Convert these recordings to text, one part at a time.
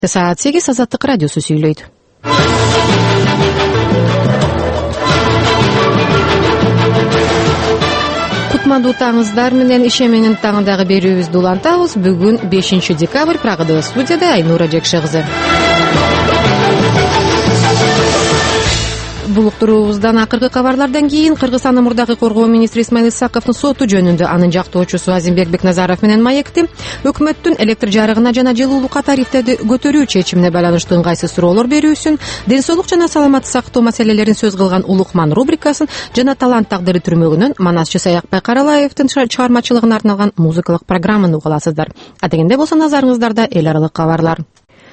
Saat 8 Azаттык радиосу сүйлөйт. Кутмандуу таңыздар менен ишеменин таңындагы берүүбүздү улантабыз. Бүгүн 5 декабрь, Прагада студияда Айнура Жекше кызы. Булуктуруубуздан акыркы кабарлардан кийин Кыргызстандын мурдагы коргоо министри Исмаил Исаковдун соту жөнүндө анын жактоочусу Азимбек Бекназаров менен маекти. Өкмөттүн электр жарыгына жана жылуулукка тарифтерди көтөрүү чечимине байланыштуу ыңгайсыз суроолор берүүсүн, ден соолук жана саламатты сактоо маселелерин сөз кылган Улукман рубрикасын жана талант тагдыры түрмөгүнөн манасчы Саякбай Каралаевдин чыгармачылыгына арналган музыкалык программаны уга аласыздар. Адегенде болсо назарыңыздарда эл аралык кабарлар.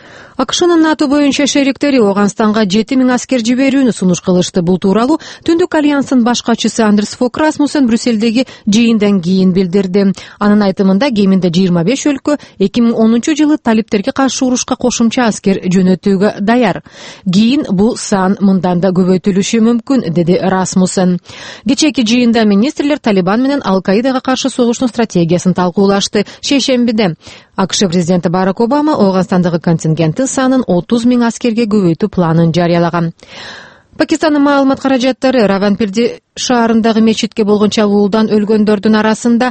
АКШнын НАТО боюнча шериктери Ооганстанга 7000 аскер жиберүүнү сунуш кылышты. Бул тууралуу Түндүк альянстын башкачысы Андерс Фок Расмуссен Брюссельдеги жыйындан кийин билдирди. Анын айтымында кеминде 25 өлкө 2010-жылы талиптерге каршы урушка кошумча аскер жөнөтүүгө даяр. Кийин бул сан мындан да көбөйтүлүшү мүмкүн, деди Расмуссен. Кечээки жыйында министрлер Талибан менен Ал-Каидага каршы согуштун стратегиясын талкуулашты. Шейшембиде АКШ президенти Барак Обама Ооганстандагы контингенттин санын 30 000 аскерге көбөйтүү планын жарыялаган. Пакистандын маалымат каражаттары Раванпирди шаарындагы мечитке болгон чабуулдан өлгөндөрдүн арасында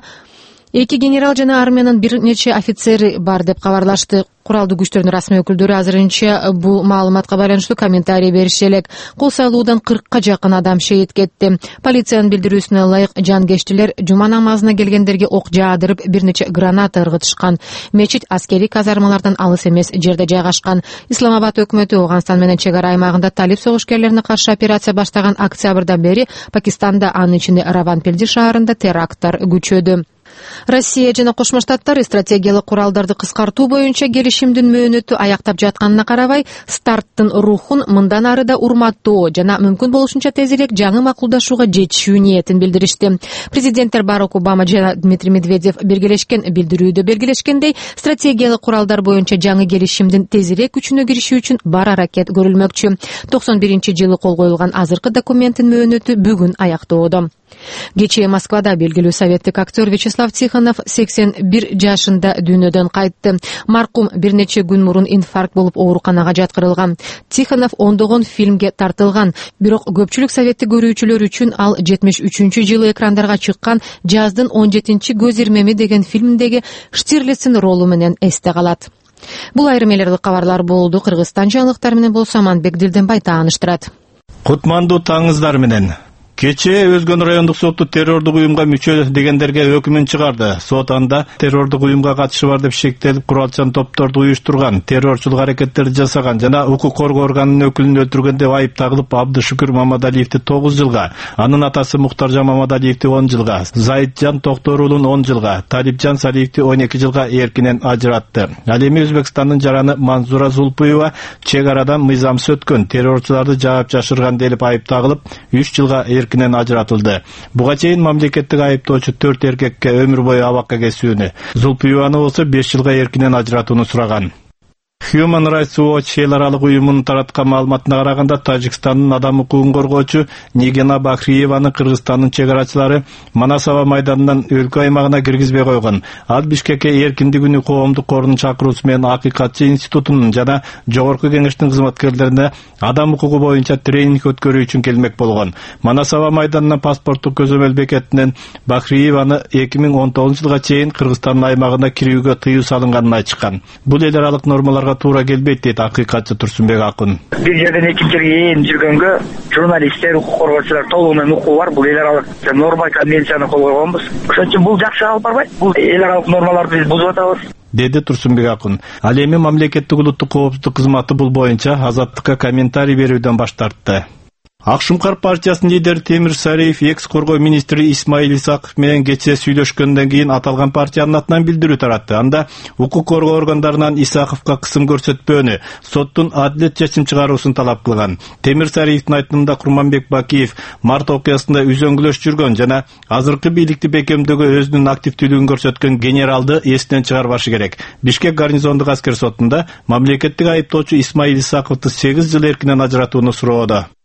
2 генерал жана армиянын бир нече офицери бар деп кабарлашты. Куралдуу күчтөрдүн расмий өкүлдөрү азырынча бул маалыматка байланыштуу комментарий бериши элек. Кол салуудан 40-ка жакын адам шейит кетти. Полициянын билдирүүсүнө ылайык жангечтилер жума намазына келгендерге ок жаадырып, бир нече граната ыргытышкан. Мечит аскерий казармалардан алыс эмес жерде жайгашкан. Исламабад өкмөтү Ооганстан менен чек ара аймагында талип согушкерлерине каршы операция баштаган октябрдан бери Пакистанда, анын ичинде Раванпирди шаарында теракттар күчөдү. Россия жана Кошмо Штаттар стратегиялык куралдарды кыскартуу боюнча келишимдин мөөнөтү аяктап жатканына карабай, старттын рухун мындан ары да урматтоо жана мүмкүн болушунча тезирээк жаңы макулдашууга жетишүү ниетин билдиришти. Президенттер Барак Обама жана Дмитрий Медведев биргелешкен билдирүүдө белгилешкендей, стратегиялык куралдар боюнча жаңы келишимдин тезирээк күчүнө кириши үчүн бар аракет көрүлмөкчү. 91-жылы кол коюлган азыркы документтин мөөнөтү бүгүн аяктоодо. Кечээ Москвада белгилүү советтик актер Вячеслав Тихонов 81 жашында дүйнөдөн кайтты. Маркум бир нече күн мурун инфаркт болуп ооруканага жаткырылган. Тихонов ондогон фильмге тартылган, бирок көпчүлүк советтик көрүүчүлөр үчүн ал 73-жылы экрандарга чыккан Жаздын 17 көз ирмеми деген фильмдеги Штирлицтин ролу менен эсте калат. Бул айрым эл аралык кабарлар болду. Кыргызстан жаңылыктары менен болсо Аманбек Дилденбай тааныштырат. Кутмандуу таңыздар менен. Кечээ Өзгөн райондук соту террордук уюмга мүчө дегендерге өкүмүн чыгарды. Сот анда террордук уюмга катышы бар деп шектелип, куралчан топторду уюштурган, террорчулук аракеттерди жасаган жана укук коргоо органынын өкүлүн өлтүргөн деп айып тагылып, Абдышүкүр Мамадалиевди 9 жылга, анын атасы Мухтаржан Мамадалиевди 10 жылга, Заитжан Токторулун 10 жылга, Талипжан Салиевди 12 жылга эркинен ажыратты. Ал эми Өзбекстандын жараны Манзура Зулпуева чек арадан мыйзамсыз өткөн, террорчуларды жаап жашырган деп айып тагылып, 3 жылга эркинен ажыратылды. Буга чейин мамлекеттик айыптоочу 4 эркекке өмүр бою абакка кесүүнү, Зулпуеваны болсо 5 жылга эркинен ажыратууну сураган. Human Rights Watch эл аралык уюмунун тараткан маалыматына караганда, Тажикстандын адам укугун коргоочу Нигина Бахриеваны Кыргызстандын чек арачылары Манас аба майданынан өлкө аймагына киргизбей койгон. Ал Бишкекке эркиндик күнү коомдук кордун чакыруусу менен Акыйкатчы институтунун жана Жогорку кеңештин кызматкерлерине адам укугу боюнча тренинг өткөрүү үчүн келмек болгон. Манас аба майданынан паспорттук көзөмөл бекетинен Бахриеваны 2019 жылга чейин Кыргызстандын аймагына кирүүгө тыюу салынганын айтышкан. Бул эл аралык нормаларга туура келбейт, дейт Акыйкатчы Турсунбек Акын. Бир жерден экинчи жерге ээн жүргөнгө журналисттер, укук коргоочулар толугу менен укугу бар. Бул эл аралык норма, конвенцияны кол койгонбуз. Ошон үчүн бул жакшы алып барбайт. Бул эл аралык нормаларды биз бузуп атабыз, деди Турсунбек Акын. Ал эми мамлекеттик улуттук коопсуздук кызматы бул боюнча Азаттыкка комментарий берүүдөн баш тартты. Акшумкар партиясынын лидери Темир Сариев экс-коргоо министри Исмаил Исаков менен кечээ сүйлөшкөндөн кийин аталган партиянын атынан билдирүү таратты. Анда укук коргоо органдарынан Исаковго кысым көрсөтпөөнү, соттун адилет чечим чыгаруусун талап кылган. Темир Сариевдин айтымында Курманбек Бакиев март окуясында үзөңгүлөш жүргөн жана азыркы бийликти бекемдөөгө өзүнүн активдүүлүгүн көрсөткөн генералды эсинен чыгарбашы керек. Бишкек гарнизондук аскер сотунда мамлекеттик айыптоочу Исмаил Исаковду 8 жыл эркинен ажыратууну суроодо.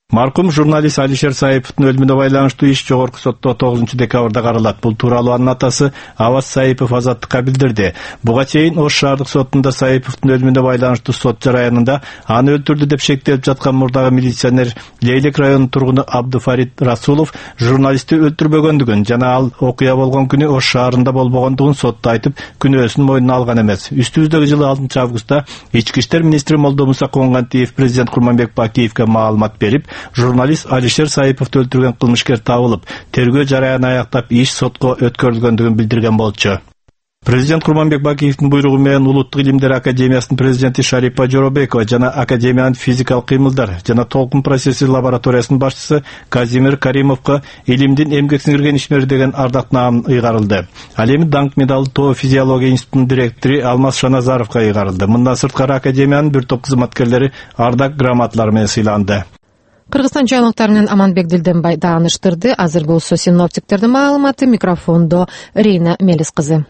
Маркум журналист Алишер Саиповдун өлүмүнө байланыштуу иш жогорку сотто 9 декабрда каралат. Бул тууралуу анын атасы Аваз Саипов Азаттыкка билдирди. Буга чейин Ош шаардык сотунда Саиповдун өлүмүнө байланыштуу сот жараянында аны өлтүрдү деп шектелип жаткан мурдагы милиционер Лейлек районунун тургуну Абдуфарид Расулов журналистти өлтүрбөгөндүгүн жана ал окуя болгон күнү Ош шаарында болбогондугун сотто айтып, күнөөсүн мойнуна алган эмес. Үстүбүздөгү жылы 6 августта Ички иштер министри Молдомуса Конгантиев президент Курманбек Бакиевке маалымат берип, журналист Алишер Саиповду өлтүргөн кылмышкер табылып, тергөө жараянын аяктап иш сотко өткөрүлгөндүгүн билдирген болчу. Президент Курманбек Бакиевдин буйругу менен Улуттук илимдер академиясынын президенти Шарипа Жоробекова жана академиянын физикалык кыймылдар жана толкун процесси лабораториясынын башчысы Казимир Каримовго илимдин эмгек сиңирген ишмери деген ардак наам ыйгарылды. Ал эми даңк медалы ТО физиология институтунун директору Алмаз Шаназаровго ыйгарылды. Мындан сырткары академиянын бир топ кызматкерлери ардак грамоталар менен сыйланды. Кыргызстан жаңылыктары менен Аманбек Дилденбай дааныштырды. Азыр болсо синоптиктердин маалыматы. Микрофондо Рейна Мелис кызы.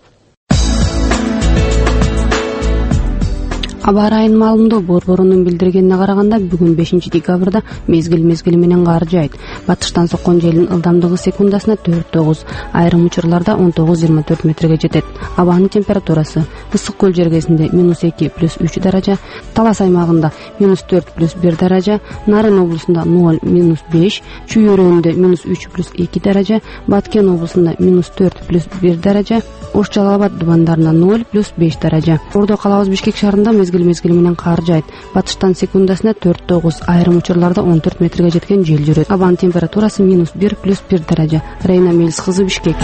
Аба ырайынын маалымдоо борборунун билдиргенине караганда бүгүн 5 декабрда мезгил менен кар жаайт. Батыштан соккон желдин ылдамдыгы секундасына 4-9, айрым учурларда 19-24 метрге жетет. Абанын температурасы Ысык көл жергесинде -2 + 3 даража, Талас аймагында -4 + 1 даража, Нарын облусунда 0 - 5, Чүй өрөөнүндө -3 + 2 даража, Баткен облусунда -4 + 1 даража, Ош Жалал Абад дубандарында 0 + 5 даража. Ордо калабыз Бишкек шаарында мезгил менен кар жаайт. Батыштан секундасына 4-9, айрым учурларда 14 метрге жеткен жел жүрөт. Абанын температурасы -1 + 1 даража. Рейна Мелис кызы, Бишкек.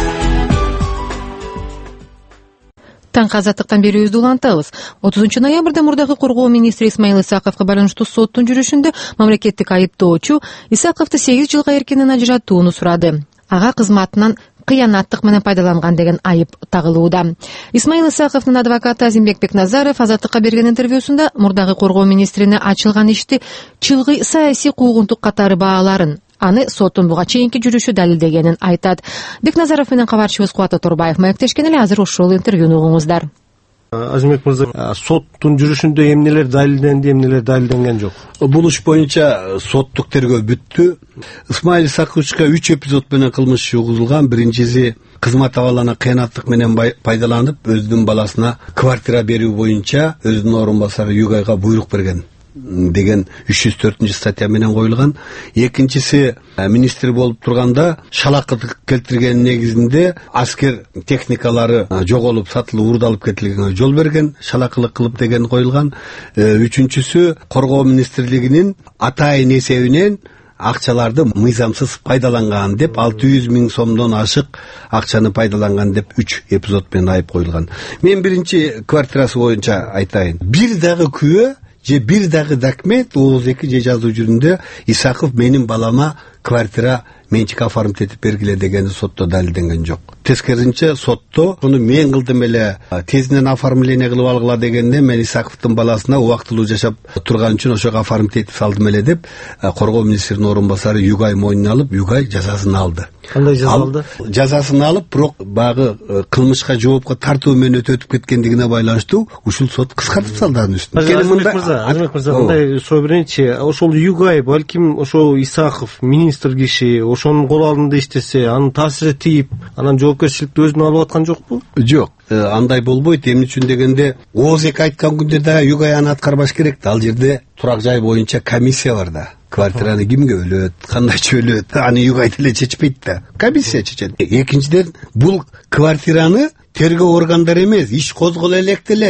Таңкы азаттыктан берүүбүздү улантабыз. 30 ноябрда мурдагы коргоо министри Исмаил Исаковго байланыштуу соттун жүрүшүндө мамлекеттик айыптоочу Исаковду 8 жылга эркинен ажыратууну сурады. Ага кызматынан кыянаттык менен пайдаланган деген айып тагылууда. Исмаил Исаковдун адвокаты Азимбек Бекназаров Азаттыкка берген интервьюсунда мурдагы коргоо министрине ачылган ишти чылгый саясий куугунтук катары бааларын, аны соттун буга чейинки жүрүшү далилдегенин айтат. Бекназаров менен кабарчыбыз Кубат Оторбаев маектешкен эле. Азыр ушул интервьюну угуңуздар. Азимбек мырза, соттун жүрүшүндө эмнелер далилденди, эмнелер далилденген жок? Бул иш боюнча соттук тергөө бүттү. Исмаил Исаковичке 3 эпизод менен кылмыш иши угузулган. Биринчиси кызмат абалына кыянаттык менен пайдаланып, өзүнүн баласына квартира берүү боюнча өзүнүн орун басары Югайга буйрук берген деген 304 статья менен коюлган. Экинчиси министр болуп турганда шалакыттык келтирген негизинде аскер техникалары жоголуп, сатылып, уурдалып кетилгенге жол берген, шалакылык кылып деген коюлган. Үчүнчүсү коргоо министрлигинин атайын эсебинен акчаларды мыйзамсыз пайдаланган деп 600 000 сомдон ашык акчаны пайдаланган деп 3 эпизод менен айып коюлган. Мен биринчи квартирасы боюнча айтайын. Бир дагы күбө же бир дагы документ ооз-2 же жазуу жүрүндө Исаков менин балама квартира менчик оформить этип бергиле дегени сотто далилденген жок. Тескерисинче сотто уну мен кылдым эле, тезинен оформление кылып алгыла дегенде мен Исаковдун баласына убактылуу жашап турган үчүн ошого оформить этип салдым эле деп коргоо министринин орун басары Югай мойнуна алып, Югай жазасын алды. Кандай жаза алды? Жазасын алып, бирок багы кылмышка жоопко тартуу менен өтүп кеткендигине байланыштуу ушул сот кыскартып салды анын үстүн. Азимбек мырза, мындай сой берейинчи. Ошол Югай балким ошол Исаков министр киши, ошонун кол алдында иштесе, анын таасири тийип, анан жоопкерчиликти өзүнө алып аткан жокпу? Жок, андай болбойт. Эмне үчүн дегенде, ооз-2 айткан күндө да Югай аны аткарбаш керек да. Ал жерде турак жай боюнча комиссия бар да. Квартираны кимге бөлөт, кандайча бөлөт, аны Югай деле чечпейт да. Комиссия чечет. Экинчиден, бул квартираны тергөө органдары эмес, иш козголо элек деле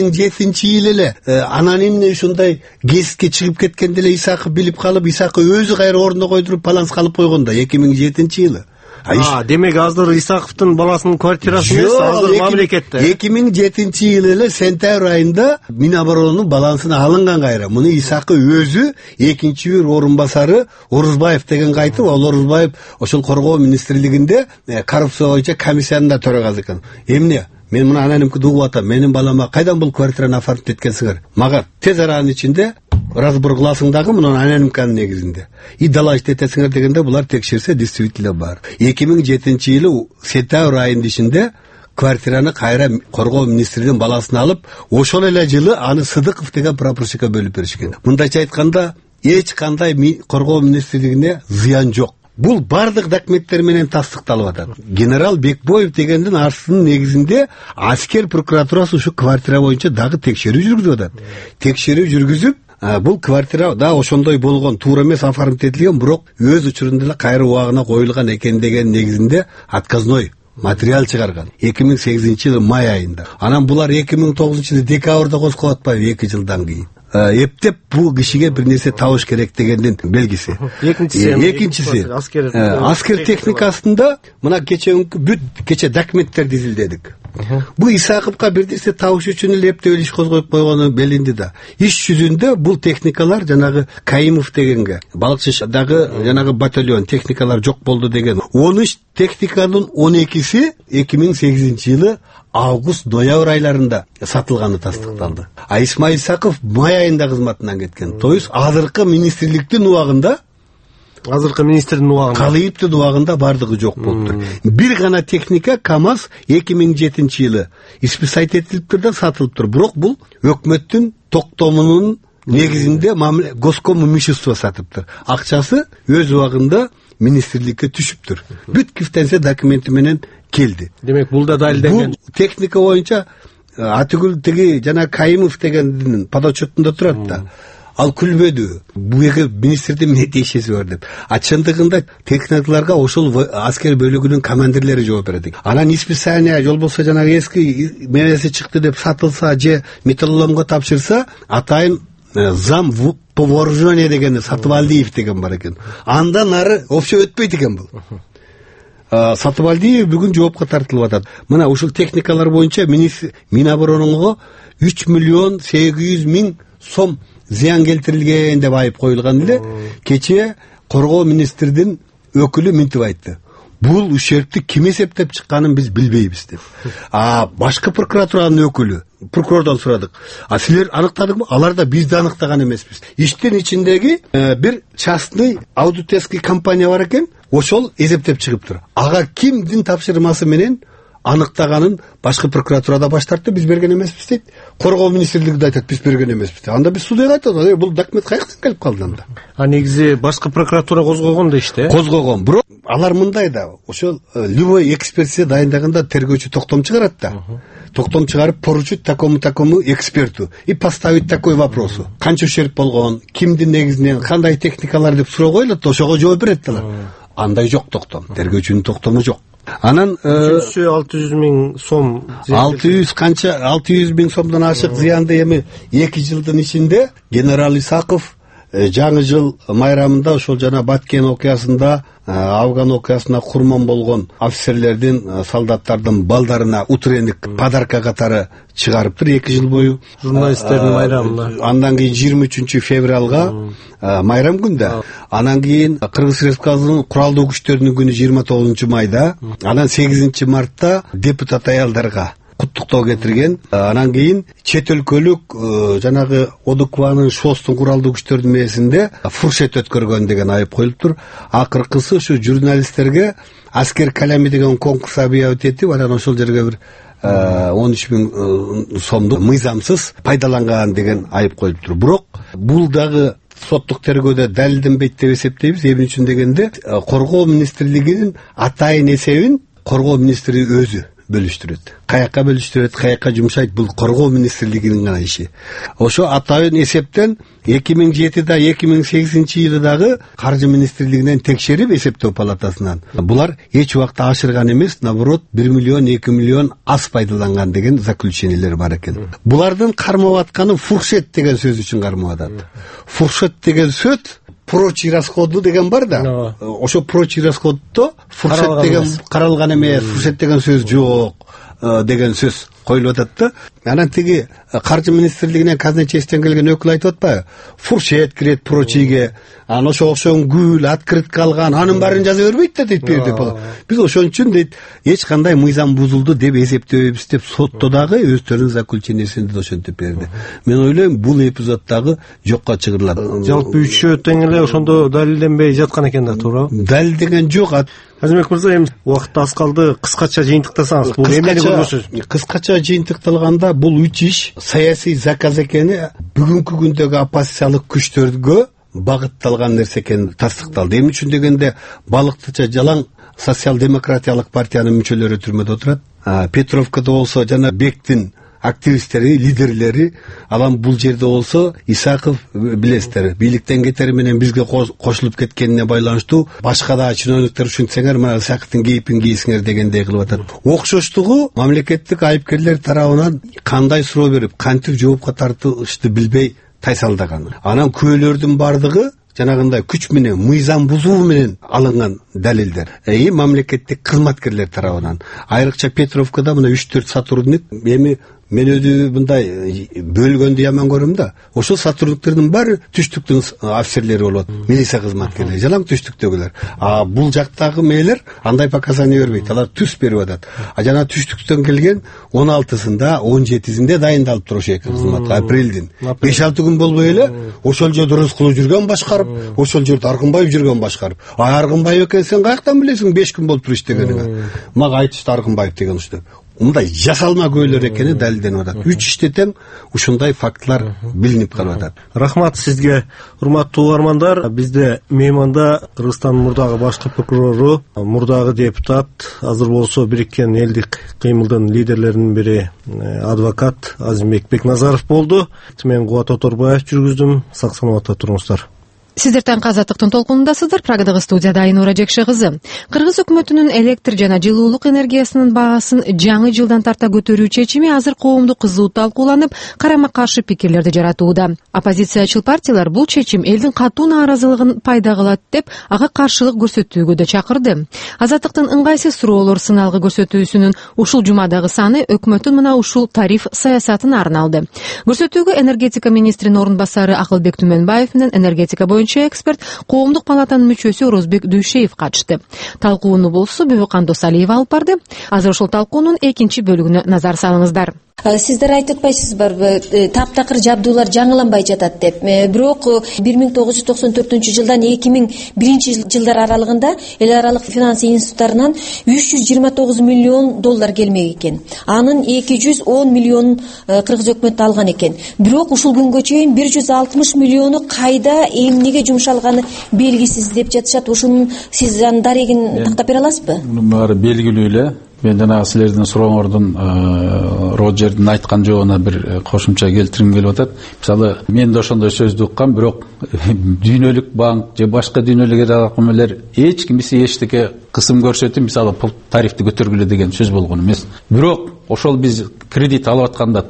2007-ж эле анан эмне ушундай кесипке чыгып кеткенде эле Исаков билип калып, Исаков өзү кайра ордуна койдуруп баланска алып койгон да 2007-ж. Демек азыр Исаковдун баласынын квартирасы эмес, азыр мамлекетте. 2007-ж эле сентябрь айында Миноборонунун балансына алынган кайра. Муну Исаков өзү экинчи бир орун басары Орузбаев деген айтып, ал Орузбаев ошол коргоо министрлигинде коррупция боюнча комиссиянын төрагасы экен. Эмне? Мен мына ананимкиди угуп атам. Менин балама кайдан бул квартираны оформить эткенсиңер? Мага тез аранын ичинде разбор кыласың дагы мунун ананимканын негизинде. И дала иштетесиңер дегенде булар текшерсе действительно бар. 2007-ж сентябрь айынын ичинде квартираны кайра коргоо министринин баласына алып, ошол эле жылы аны Сыдыков деген прапорщикке бөлүп беришкен. Мындайча айтканда, эч кандай коргоо министрлигине зыян жок. Бул бардык документтер менен тастыкталып атат. Генерал Бекбоев дегендин арызынын негизинде аскер прокуратурасы ушу квартира боюнча дагы текшерүү жүргүзүп атат. Текшерүү жүргүзүп, бул квартира да ошондой болгон, туура эмес оформить этилген, бирок өз учурунда эле кайра убагына коюлган экен деген негизинде отказной материал чыгарган 2008-жылы май айында. Анан булар 2009-жылы декабрда козголуп атпайбы, 2 жылдан кийин. Эптеп бул кишиге бир нерсе табыш керек дегендин белгиси. Экинчиси аскер техникасында мына кече документтерди изилдедик. Бул Исаковго бир нерсе табыш үчүн эле эптеп иш козгоюп койгону белинди да. Иш жүзүндө бул техникалар жанагы Кайымов дегенге, Балыкчыдагы жанагы батальон техникалар жок болду деген. 13 техниканын 12си 2008-жылы август-ноябрь айларында сатылганы тастыкталды. А Исмаил Исаков май айында кызматынан кеткен. То есть азыркы министрликтин убагында, Калыевдин убагында бардыгы жок болуптур. Бир гана техника КАМАЗ 2007-жылы испытать этилиптир да сатылыптыр. Бирок бул өкмөттүн токтомунун негизинде госком имущество сатыптыр. Акчасы өз убагында министрликке түшүптүр. Бүт кифтенсе документи менен келди. Демек бул да далилденген. Бул техника боюнча атүгүл тиги жана Кайымов дегендин подотчетунда турат да. Ал күлбөдү. Буга министрдин эмне тиешеси бар деп. А чындыгында техникаларга ошол аскер бөлүгүнүн командирлери жооп берет. Анан исписание жол болсо жанагы эски мевеси чыкты деп сатылса же металлоломго тапшырса, атайын зам по вооружению деген Сатыбалдиев деген бар экен. Андан ары вообще өтпөйт экен бул. Сатыбалдиев бүгүн жоопко тартылып атат. Мына ушул техникалар боюнча Миноборонго 3 миллион 800 миң сом зыян келтирилген деп айып коюлган эле. Кече коргоо министрдин өкүлү мынтип айтты. Бул ущербти ким эсептеп чыкканын биз билбейбиз деп. Башкы прокуратуранын өкүлү, прокурордон сурадык. Силер аныктадыңбы? Алар да биз да аныктаган эмеспиз. Иштин ичиндеги бир частный аудиторский компания бар экен, ошол эсептеп чыгыптыр. Ага кимдин тапшырмасы менен аныктаганын башкы прокуратурада баш тартты, биз берген эмеспиз дейт. Коргоо министрлиги да айтат, биз берген эмеспиз. Анда биз судьяга айтат, бул документ каяктан келип калды анда? Негизи башкы прокуратура козгогон да иште. Козгогон. Бирок алар мындай да, ошол любой экспертиза дайындаганда тергөөчү токтом чыгарат да. Токтом чыгарып поручить такому эксперту и поставить такой вопрос. Канча ущерб болгон, кимдин негизинен, кандай техникалар деп суроо коюлат, ошого жооп берет алар. Андай жок токтом. Тергөөчүнүн токтому жок. Анан 600 миң сом 600 миң сомдон ашык зыянды эми 2 жылдын ичинде генерал Исаков жаңы жыл майрамында ошол жана Баткен окуясында, Афган окуясына курман болгон офицерлердин, солдаттардын балдарына утренник подарка катары чыгарыптыр 2 жыл бою. Журналисттердин майрамында. Андан кийин 23 февралга майрам күндө. Анан кийин Кыргыз Республикасынын куралдуу күчтөрүнүн күнү 29 майда. Анан 8 мартта депутат аялдарга куттуктоо кетирген. Анан кийин чет өлкөлүк жанагы ОДКБнын ШОСтун куралдуу күчтөрүнүн мээсинде фуршет өткөргөн деген айып коюлуптур. Акыркысы ушу журналисттерге аскер калами деген конкурс объявить этип, анан ошол жерге бир 13 миң сомду мыйзамсыз пайдаланган деген айып коюлуптур. Бирок бул дагы соттук тергөөдө далилденбейт деп эсептейбиз. Эмне үчүн дегенде, коргоо министрлигинин атайын эсебин коргоо министри өзү бөлүштүрөт. Каякка бөлүштүрөт, каякка жумшайт, бул коргоо министрлигинин гана иши. Ошо атайын эсептен 2007-да 2008-жылдагы каржы министрлигинен текшерип эсептөө палатасынан булар эч убакта ашырган эмес, наоборот 1 миллион 2 миллион аз пайдаланган деген заключениелер бар экен. Булардын кармап атканы фуршет деген сөз үчүн кармап атат. Фуршет деген сөз прочий расходу деген бар да. Ошо прочий расходдо фуршет деген каралган эмес, фуршет деген сөз жок деген сөз коюлуп атат да. Анан тиги каржы министрлигинен казначействен келген өкүл айтып атпайбы? Фуршет кирет прочийге, анан ошо окшогон гүл, открытка алган, анын баарын жаза бербейт да дейт бир деп. Биз ошон үчүн дейт, эч кандай мыйзам бузулду деп эсептебейбиз деп сотто дагы өздөрүнүн заключениесинде да ошентип берди. Мен ойлойм, бул эпизод дагы жокко чыгарылат. Жалпы үчөө тең эле ошондо далилденбей жаткан экен да, туурабы? Далилденген жок. Азимбек мырза, эми убакыт аз калды, кыскача жыйынтыктасаңыз, бул эмнени көрмөкчүсүз? Кыскача жыйынтыкталганда бул 3 иш саясий заказ экени бүгүнкү күндөгү оппозициялык күчтөргө багытталган нерсе экени тастыкталды. Эмне үчүн дегенде балыктыча жалаң социал-демократиялык партиянын мүчөлөрү түрмөдө отурат. Петровкада болсо жана Бектин активисттери, лидерлери, алам бул жерде болсо Исаков билесиздер, бийликтен кетери менен бизге кошулуп кеткенине байланыштуу башка да чиновниктер ушинтсеңер, мына Исаковдун кейпин кийсиңер дегендей кылып атат. Окшоштугу мамлекеттик айыпкерлер тарабынан кандай суроо берип, кантип жоопко тартышты билбей тайсалдаган. Анан күбөлөрдүн бардыгы жанагындай күч менен, мыйзам бузуу менен алынган далилдер. Мамлекеттик кызматкерлер тарабынан. Айрыкча Петровкада мына 3-4 сотрудник, эми мен өзү мындай бөлгөндү яман көрөм да. Ошол сотрудниктердин баары түштүктүн офицерлери болот, милиция кызматкерлери, жалаң түштүктөгүлөр. Бул жактагы мээлер андай показания бербейт, алар түз берип атат. Жана түштүктөн келген 16-сында, 17-синде дайындалып туруш эки кызматка апрелдин. 5-6 күн болбой эле ошол жерде Рыскулов жүргөн башкарып, ошол жерде Аркынбаев жүргөн башкарып. Аркынбаев экен сен каяктан билесиң 5 күн болуп туруп иштегениңи? Мага айтышты Аркынбаев деген уште. Мындай жасалма көйлөр экени далилденип атат. 3 иште тең ушундай фактылар билинип калып атат. Рахмат сизге, урматтуу угармандар. Бизде мейманда Кыргызстандын мурдагы башкы прокурору, мурдагы депутат, азыр болсо Бириккен элдик кыймылдын лидерлеринин бири адвокат Азимбек Бекназаров болду. Мен Кубат Оторбаев жүргүздүм. Сак саламатта туруңуздар. Сиздер Таңкы Азаттыктын толкунундасыздар. Прагадагы студияда Айнура Жекше кызы. Кыргыз өкмөтүнүн электр жана жылуулук энергиясынын баасын жаңы жылдан тарта көтөрүү чечими азыр коомдук кызуу талкууланып, карама-каршы пикирлерди жаратууда. Оппозициячыл партиялар бул чечим элдин катуу нааразылыгын пайда кылат деп, ага каршылык көрсөтүүгө да чакырды. Азаттыктын ыңгайсыз суроолор сыналгы көрсөтүүсүнүн ушул жумадагы саны өкмөттүн мына ушул тариф саясатына арналды. Көрсөтүүгө энергетика министринин орун басары Акылбек Түмөнбаев менен энергетика боюнча эксперт Коомдук палатанын мүчөсү Орозбек Дүйшеев катышты. Талкууну болсо Бөбөкан Досалиева алып барды. Азыр ошол талкуунун экинчи бөлүгүнө назар салыңыздар. Сиздер айтып атпайсызбарбы, таптакыр жабдуулар жаңыланбай жатат деп. Бирок 1994 жылдан 2001 жылдар аралыгында эл аралык финанс институттарынан 329 миллион доллар келмек экен. Анын 210 миллион кыргыз өкмөтү алган экен. Бирок ушул күнгө чейин 160 миллиону кайда, эмнеге жумшалганы белгисиз деп жатышат. Ушунун сиз анын дарегин тактап бере аласызбы? Баары белгилүү эле. Мен жанагы силердин сурооңордун Роджердин айткан жообуна бир кошумча келтиргим келип атат. Мисалы, мен да ошондой сөздү уккам, бирок дүйнөлүк банк же башка дүйнөлүк ракамелер эч ким эчтеке кысым көрсөтүп, мисалы, тарифти көтөргүлө деген сөз болгон эмес. Бирок ошол биз кредит алып атканда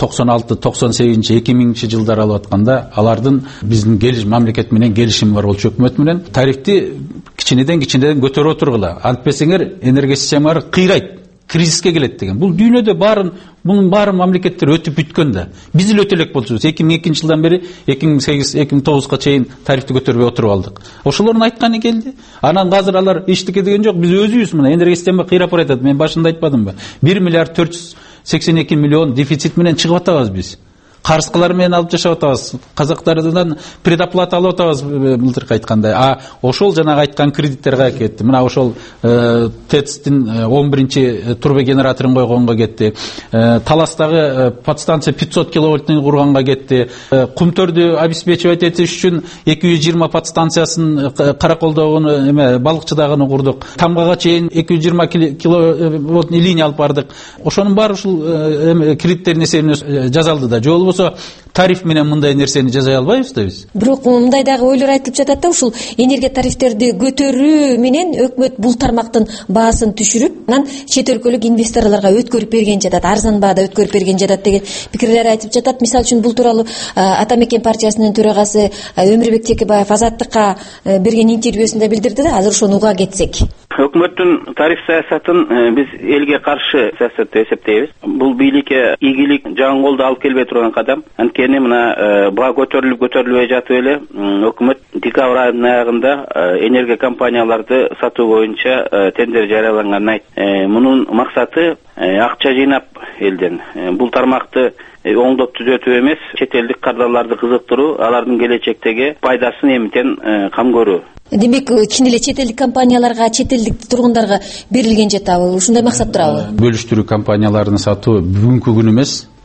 96-98-2000 жылдар алып атканда алардын биздин мамлекет менен келишими бар болчу, өкмөт менен тарифти кичинеден көтөрүп отургула. Антпесеңер энергия системалары кыйрайт, кризиске келет деген. Бул дүйнөдө bunun баарын мамлекеттер өтүп бүткөн да. Биз эле өтө элек болчубуз. 2002 жылдан бери 2008-2009га чейин тарифти көтөрбөй отуруп алдык. Ошолордун айтканы келди. Анан азыр алар эчтеке деген жок. Биз өзүбүз мына энергия система кыйрап баратат. Мен башында айтпадымбы? 1 миллиард 482 миллион дефицит менен чыгып атабыз биз. Карызкалар менен алып жашап атабыз. Казактардан предоплата алып атабыз былтыркы айткандай. Ошол жанагы айткан кредиттерге кетти. Мына ошол ТЭЦтин 11-чи турбо генераторун койгонго кетти. Таластагы подстанция 500 киловольтун курганга кетти. Кумтөрдү обеспечивать этиш үчүн 220 подстанциясын Караколдогуну балыкчыдагыны курдук. Тамгага чейин 220 киловольт линия алып бардык. Ошонун баары ушул кредиттердин эсебине жазалды да. Болсо тариф менен мындай нерсени жаза албайбыз да биз. Бирок мындай дагы ойлор айтылып жатат да, ушул энергия тарифтерди көтөрүү менен өкмөт бул тармактын баасын түшүрүп, анан чет өлкөлүк инвесторлорго өткөрүп берген жатат, арзан баада өткөрүп берген жатат деген пикирлер айтып жатат. Мисалы үчүн бул тууралуу Ата мекен партиясынын төрагасы Өмүрбек Текебаев Азаттыкка берген интервьюсунда билдирди да. Азыр ошону уга кетсек. Өкмөттүн тариф саясатын биз элге каршы саясат деп эсептейбиз. Бул бийликке ийгилик, жаңы колду алып келбей турган кадам. Анткени мына баа көтөрүлбөй жатып эле өкмөт декабрь айынын аягында энергия компанияларды сатуу боюнча тендер жарыялаганын айтты. Мунун максаты акча жыйнап элден бул тармакты оңдоп түзөтүү эмес, чет элдик кардарларды кызыктыруу, алардын келечектеги пайдасын эмитен кам көрүү. Демек, кийин эле чет элдик компанияларга, чет элдик тургундарга берилген жатабы? Ушундай максат турабы? Бөлүштүрүү компанияларын сатуу бүгүнкү күн эмес.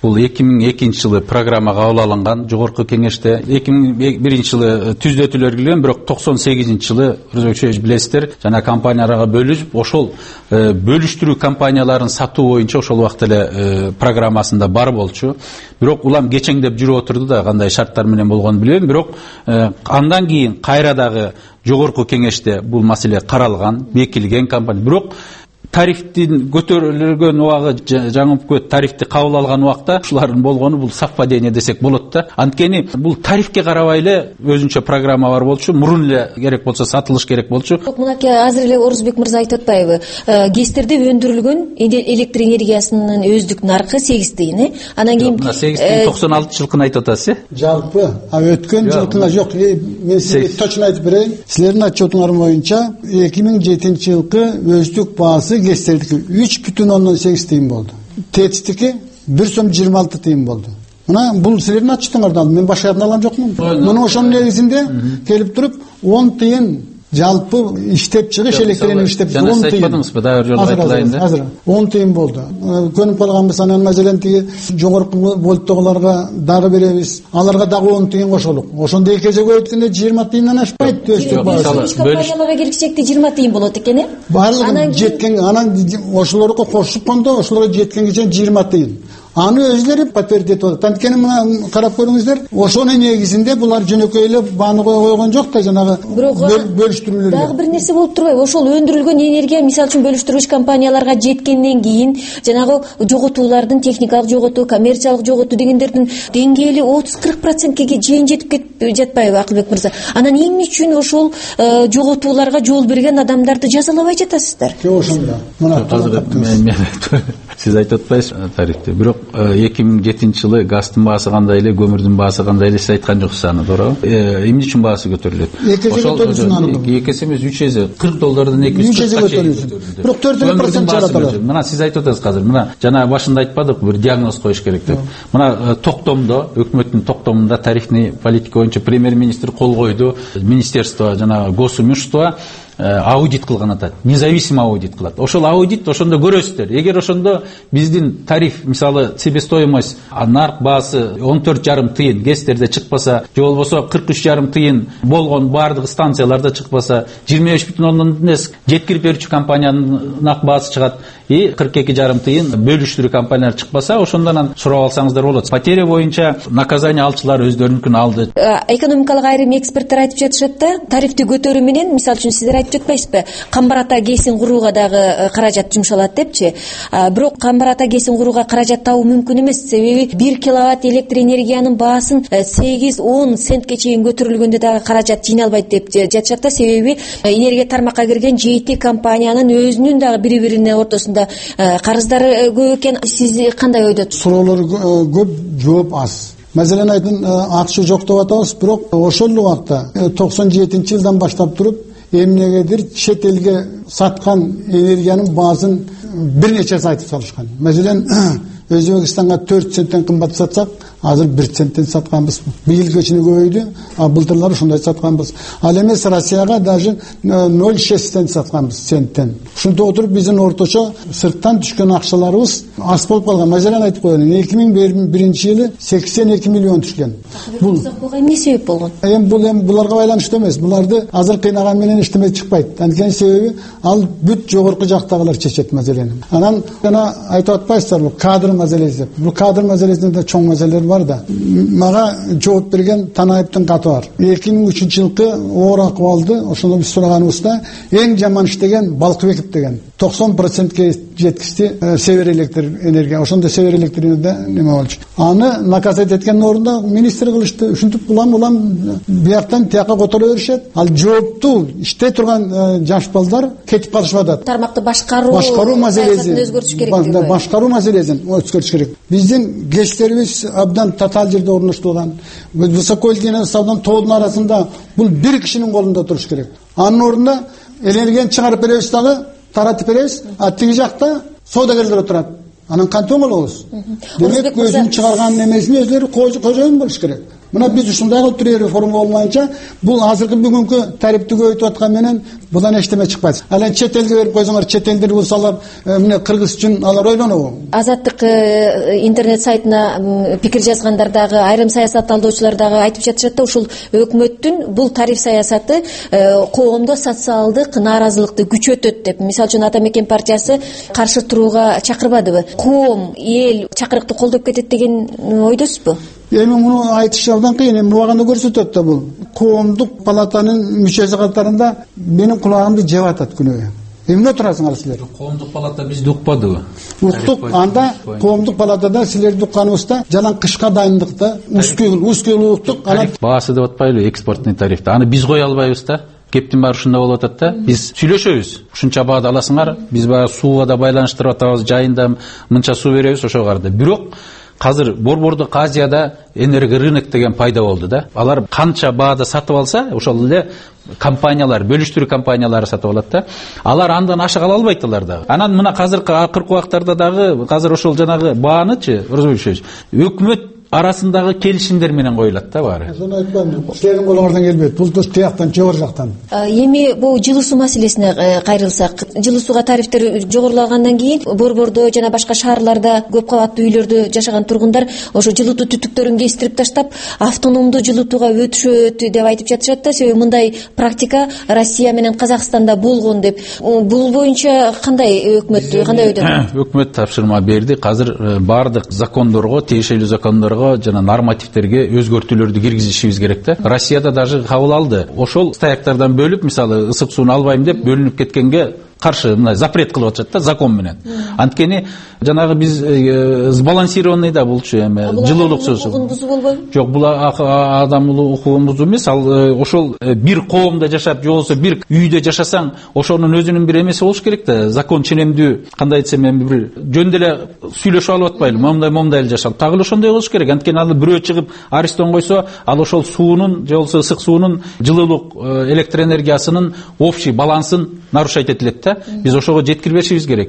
бул 2002-жылы программа кабыл алынган жогорку кеңеште, 2001-жылы түзөтүүлөр кирген, бирок 98-жылы өзүңүз билесиздер, жана компанияларга бөлүп, ошол бөлүштүрүү компанияларын сатуу боюнча ошол убакта эле программасында бар болчу. Бирок улам кечеңдеп жүрүп отурду да, кандай шарттар менен болгонун билбейм, бирок андан кийин кайра дагы жогорку кеңеште бул маселе каралган, бекилген компания. Бирок тарифтин көтөрүлгөн убагы, жаңы өкмөт тарифти кабыл алган убакта ушулардын болгону бул совпадение десек болот да. Анткени бул тарифке карабай эле өзүнчө программа бар болчу, мурун эле керек болсо сатылыш керек болчу. Мынакей азыр эле Орузбек мырза айтып атпайбы? ГЭСтерде өндүрүлгөн электр энергиясынын өздүк наркы 8 тыйын, Анан кийин 8 тыйын 96 жылкын айтып атасыз, Жалпы, өткөн жылкына жок. Мен сизге точно айтып берейин. Силердин отчетуңар боюнча 2007-жылкы өздүк баасы ГЭСтердики 3,8 тыйын болду. ТЭЦтики 1,26 тыйын болду. Мына бул силердин отчетуңардан мен башка жерден алган жокмун. Мына ошонун негизинде келип туруп 10 тыйын жалпы иштеп чыгыш электр иштеп 10 тыйын. Айтпадыңызбы, дагы жолу айтылайын да. Азыр 10 тыйын болду. Көнүп калганбыз, анан маселен тиги жогорку вольттогуларга дагы беребиз. Аларга дагы 10 тыйын кошолук. Ошондо эки эсеге өткөндө 20 тыйындан ашпайт. Компанияларга келишекте 20 тыйын болот экен, Баардыгы жеткен, анан ошолорго кошупкондо ошолорго жеткенге 20 тыйын. Аны өзлери подтвердить этип атат. Анткени мына карап көрүңүздөр, ошонун негизинде булар жөнөкөй эле бааны койгон жок да, жанагы бөлүштүрүүлөргө. Дагы бир нерсе болуп турбайбы? Ошол өндүрүлгөн энергия, мисалы үчүн бөлүштүргүч компанияларга жеткенден кийин жанагы жоготуулардын техникалык жоготуу, коммерциялык жоготуу дегендердин деңгээли 30-40%ге чейин жетип кетип жатпайбы, Акылбек мырза? Анан эмне үчүн ошол жоготууларга жол берген адамдарды жазалабай жатасыздар? Ошондо. Мына сиз айтып атпайсыз тарифти. Бирок 2007-жылы газдын баасы кандай эле, көмүрдүн баасы кандай эле, сиз айткан жоксуз аны, туура? Эмне үчүн баасы көтөрүлөт? Эки эсе көтөрүлсүн аны. Эки эсе эмес, 3 эсе, $40 240 көтөрүлсүн. Бирок 4% жаратылат. Мына сиз айтып атасыз азыр. Мына жана башында айтпадык, бир диагноз коюш керек деп. Мына токтомдо, өкмөттүн токтомунда тарифный политика боюнча премьер-министр кол койду. Министерство жана госимущество аудит кылган атат, независимый аудит кылат. Ошол аудит ошондо көрөсүздөр. Эгер ошондо биздин тариф, мисалы себестоимость нарк баасы 14,5 тыйын ГЭСтерде чыкпаса, же болбосо 43,5 тыйын болгон баардык станцияларда чыкпаса, 25,1 жеткирип берүүчү компаниянын нарк баасы чыгат, 42,5 тыйын бөлүштүрүү компаниялар чыкпаса, ошондон сурап алсаңыздар болот. Потеря боюнча наказание алчылар өздөрүнүкүн алды. Экономикалык айрым эксперттер айтып жатышат да, тарифти көтөрүү менен, мисалы үчүн сиздер айтып жатпайсызбы, Камбар-Ата ГЭСин курууга дагы каражат жумшалат депчи. Бирок Камбар-Ата ГЭСин курууга каражат табуу мүмкүн эмес, себеби 1 киловатт электр энергиянын баасын 8-10 центке чейин көтөрүлгөндө дагы каражат жыйналбайт деп жатышат да, себеби энергия тармакка кирген 7 компаниянын өзүнүн дагы бири-биринин ортосунда карыздары көп экен. Сиз кандай ойдосуз? Суроолор көп, жооп аз. Маселен айтын акча жок деп атабыз, бирок ошол убакта 97-жылдан баштап туруп эмнегедир чет элге саткан энергиянын баасын бир нече айтып салышкан. Маселен Өзбекстанга 4 центтен кымбат сатсак, азыр 1 центтен сатканбыз. Быйыл кечине көбөйдү, былтырлар ошондой сатканбыз. Ал эмес Россияга даже 0,6 сатканбыз, центтен. Ушинтип отуруп биздин орточо сырттан түшкөн акчаларыбыз аз болуп калган. Маселен айтып коеюн, 2001-жылы 82 миллион түшкөн. Бул эмне себеп болгон? Буларга байланыштуу эмес. Буларды азыр кыйнаган менен иштемей чыкпайт. Анткени себеби ал бүт жогорку жактагылар чечет маселени. Анан жана айтып атпайсыздарбы, кадр маселеси. Бул кадр маселесинде чоң маселелер бар да. Мага жооп берген Танаевдин каты бар. 2003-жылкы оор акыбалды ошондо биз сураганыбызда эң жаман иштеген Балкыбеков деген 90%ге жеткичти Север электр энергия. Ошондо Север электр энергияда неме болчу. Аны наказать эткендин ордунда министр кылышты. Ушинтип улам бияктан тияка которо беришет. Ал жооптуу иштей турган жаш балдар кетип калышып атат. Тармакты башкаруу маселесин өзгөртүш керек деп. Башкаруу маселесин өзгөртүш керек. Биздин ГЭСтерибиз абдан татаал жерде орноштурган. Высокоэлектроэнергия саудан тоодун арасында бул бир кишинин колунда туруш керек. Анын ордунда энергияны чыгарып беребиз дагы, таратып беребиз, а тиги жакта соодагерлер отурат. Анан кантип оңолобуз? Демек өзүн чыгарган немесин өзлөрү кожоюн болуш керек. Мына биз ушундай кылып туруп реформа болмайынча бул азыркы бүгүнкү тарифти көбөйтүп аткан менен будан эчтеме чыкпайт. Ал эми чет элге берип койсоңор, чет элдер болсо алар мына Кыргыз үчүн алар ойлонобу? Азаттык интернет сайтына пикир жазгандар дагы, айрым саясат талдоочулар дагы айтып жатышат да, ушул өкмөттүн бул тариф саясаты коомдо социалдык нааразылыкты күчөтөт деп. Мисалы үчүн Ата Мекен партиясы каршы турууга чакырбадыбы? Коом, эл чакырыкты колдоп кетет деген ойдосузбу? Эми муну айтыш абдан кыйын. Эми убагында көрсөтөт да бул. Коомдук палатанын мүчөсү катарында менин кулагымды жеп атат күнөө. Эмне отурасыңар силер? Коомдук палата бизди укпадыбы? Уктук. Анда коомдук палатада силерди укканыбызда жалаң кышка дайындыкта узкуйлуу уктук. Баасы деп атпайлы экспортный тарифти. Аны биз кое албайбыз да. Кептин баары ушунда болуп атат да. Биз сүйлөшөбүз. Ушунча баада аласыңар, биз баягы сууга да байланыштырып атабыз, жайында мынча суу беребиз ошого карата. Бирок азыр Борбордук Азияда энергорынок деген пайда болду да. Алар канча баада сатып алса, ошол эле компаниялар, бөлүштүрүү компаниялары сатып алат да. Алар андан ашык ала албайт алар дагы. Анан мына азыркы акыркы убактарда дагы азыр ошол жанагы баанычы өкмөт арасындагы келишимдер менен коюлат да баары. Сону айтпайм. Силердин колуңардан келбейт. Бул тияктан, жогору жактан. Эми бул жылуу суу маселесине кайрылсак, жылуу сууга тарифтер жогорулагандан кийин Борбордо жана башка шаарларда көп кабаттуу үйлөрдө жашаган тургундар ошо жылытуу түтүктөрүн кестирип таштап, автономдуу жылытууга өтүшөт деп айтып жатышат да. Себеби мындай практика Россия менен Казакстанда болгон деп. Бул боюнча кандай өкмөт, кандай ойдо? Өкмөт тапшырма берди. Азыр баардык закондорго, тиешелүү закондорго жана нормативтерге өзгөртүүлөрдү киргизишибиз керек да. Россияда даже кабыл алды. Ошол стаяктардан бөлүп, мисалы ысык сууну албайм деп бөлүнүп кеткенге каршы мына запрет кылып атышат да закон менен. Анткени жанагы биз сбалансированный да булчу эми жылуулук сөзү. Жок, бул адамдын укугун бузуу эмес. Ал ошол бир коомдо жашап, же болбосо бир үйдө жашасаң, ошонун өзүнүн бир эмеси болуш керек да. Закон ченемдүү, кандай десем эми бир жөн деле сүйлөшүп алып атпайлы. Момундай эле жашап, так эле ошондой болуш керек. Анткени ал бирөө чыгып арестон койсо, ал ошол суунун же болбосо ысык суунун, жылуулук электроэнергиясынын общий балансын нарушать этилет да. Биз ошого жеткирип беришибиз керек.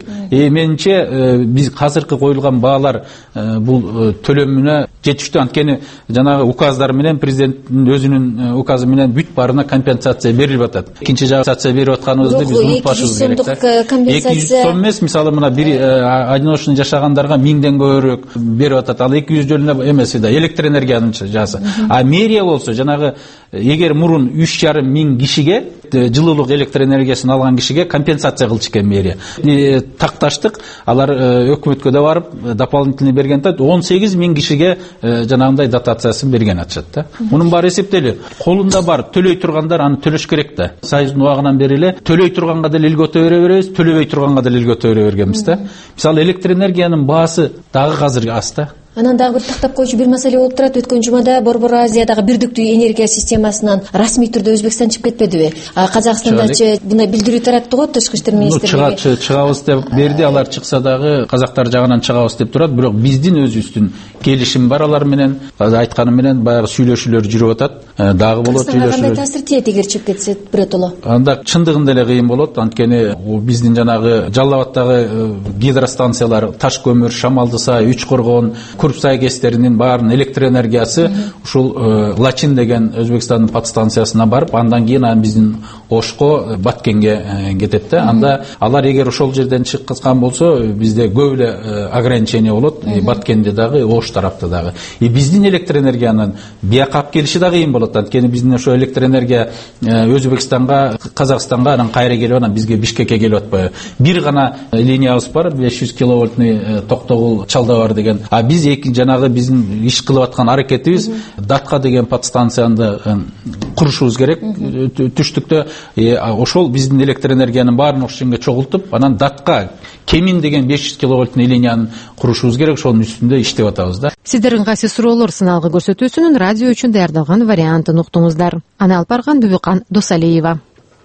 Менимче биз азыркы коюлган баалар бул төлөмүнө жетиштүү. Анткени жанагы указдар менен президенттин өзүнүн указы менен бүт баарына компенсация берилип атат. Экинчи жагы компенсация берип атканыбызды биз унутпашыбыз керек да. 200 сом эмес, мисалы мына бир одиночный жашагандарга 1000ден көбүрөөк берип атат. Ал 200 жолуна эмес да, электроэнергиянын жасы. А мэрия болсо жанагы эгер мурун 3500 кишиге жылуулук электроэнергиясын алган кишиге компенсация кылчу экен мэрия. Такташтык, алар өкмөткө да барып дополнительный берген да 18000 кишиге жанагындай дотациясын берген атышат да. Мунун баары эсептелип, колунда бар төлөй тургандар аны төлөш керек да. Союздун убагынан бери эле төлөй турганга деле илгөтө бере беребиз, төлөбөй турганга деле илгөтө бере бергенбиз да. Мисалы электроэнергиянын баасы дагы азыр аз да. Анан дагы бир тактап коюучу бир маселе болуп турат. Өткөн жумада Борбор Азиядагы бирдиктүү энергия системасынан расмий түрдө Өзбекстан чыгып кетпедиби? Казакстандачы мындай билдирүү таратты го тышкы иштер министрлиги. Чыгабыз деп берди, алар чыкса дагы казактар жагынан чыгабыз деп турат. Бирок биздин өзүбүздүн келишим бар алар менен, айтканы менен баягы сүйлөшүүлөр жүрүп атат. Дагы болот сүйлөшүүлөр. Кандай таасир тиет эгер чыгып кетсе биротоло? Анда чындыгында эле кыйын болот. Анткени биздин жанагы Жалал Абаддагы гидростанциялар, Таш көмүр, Шамалды сай, Үч коргон, Курпсай кестеринин баарынын электроэнергиясы ушул Лачин деген Өзбекстандын подстанциясына барып, андан кийин биздин Ошко, Баткенге кетет да. Анда алар эгер ошол жерден чыккан болсо, бизде көп эле ограничение болот. Баткенде дагы, Ош тарапта дагы. Биздин электроэнергиянын бияка алып келиши да кыйын болот. Анткени биздин ошо электроэнергия Өзбекстанга, Казакстанга, анан кайра келип, анан бизге Бишкекке келип атпайбы. Бир гана линиябыз бар, 500 киловольтный токтогул чалда бар деген. А биз жанагы биздин иш кылып аткан аракетибиз Датка деген подстанцияны курушубуз керек түштүктө. Ошол биздин электроэнергиянын баарын ошол жерге чогултуп, анан Датка Кемин деген 500 киловольтный линияны курушубуз керек. Ошонун үстүндө иштеп атабыз да. Сиздердин кайсы суроолор сыналгы көрсөтүүсүнүн радио үчүн даярдалган вариантын уктуңуздар. Аны алып барган Дүбүкан Досалиева.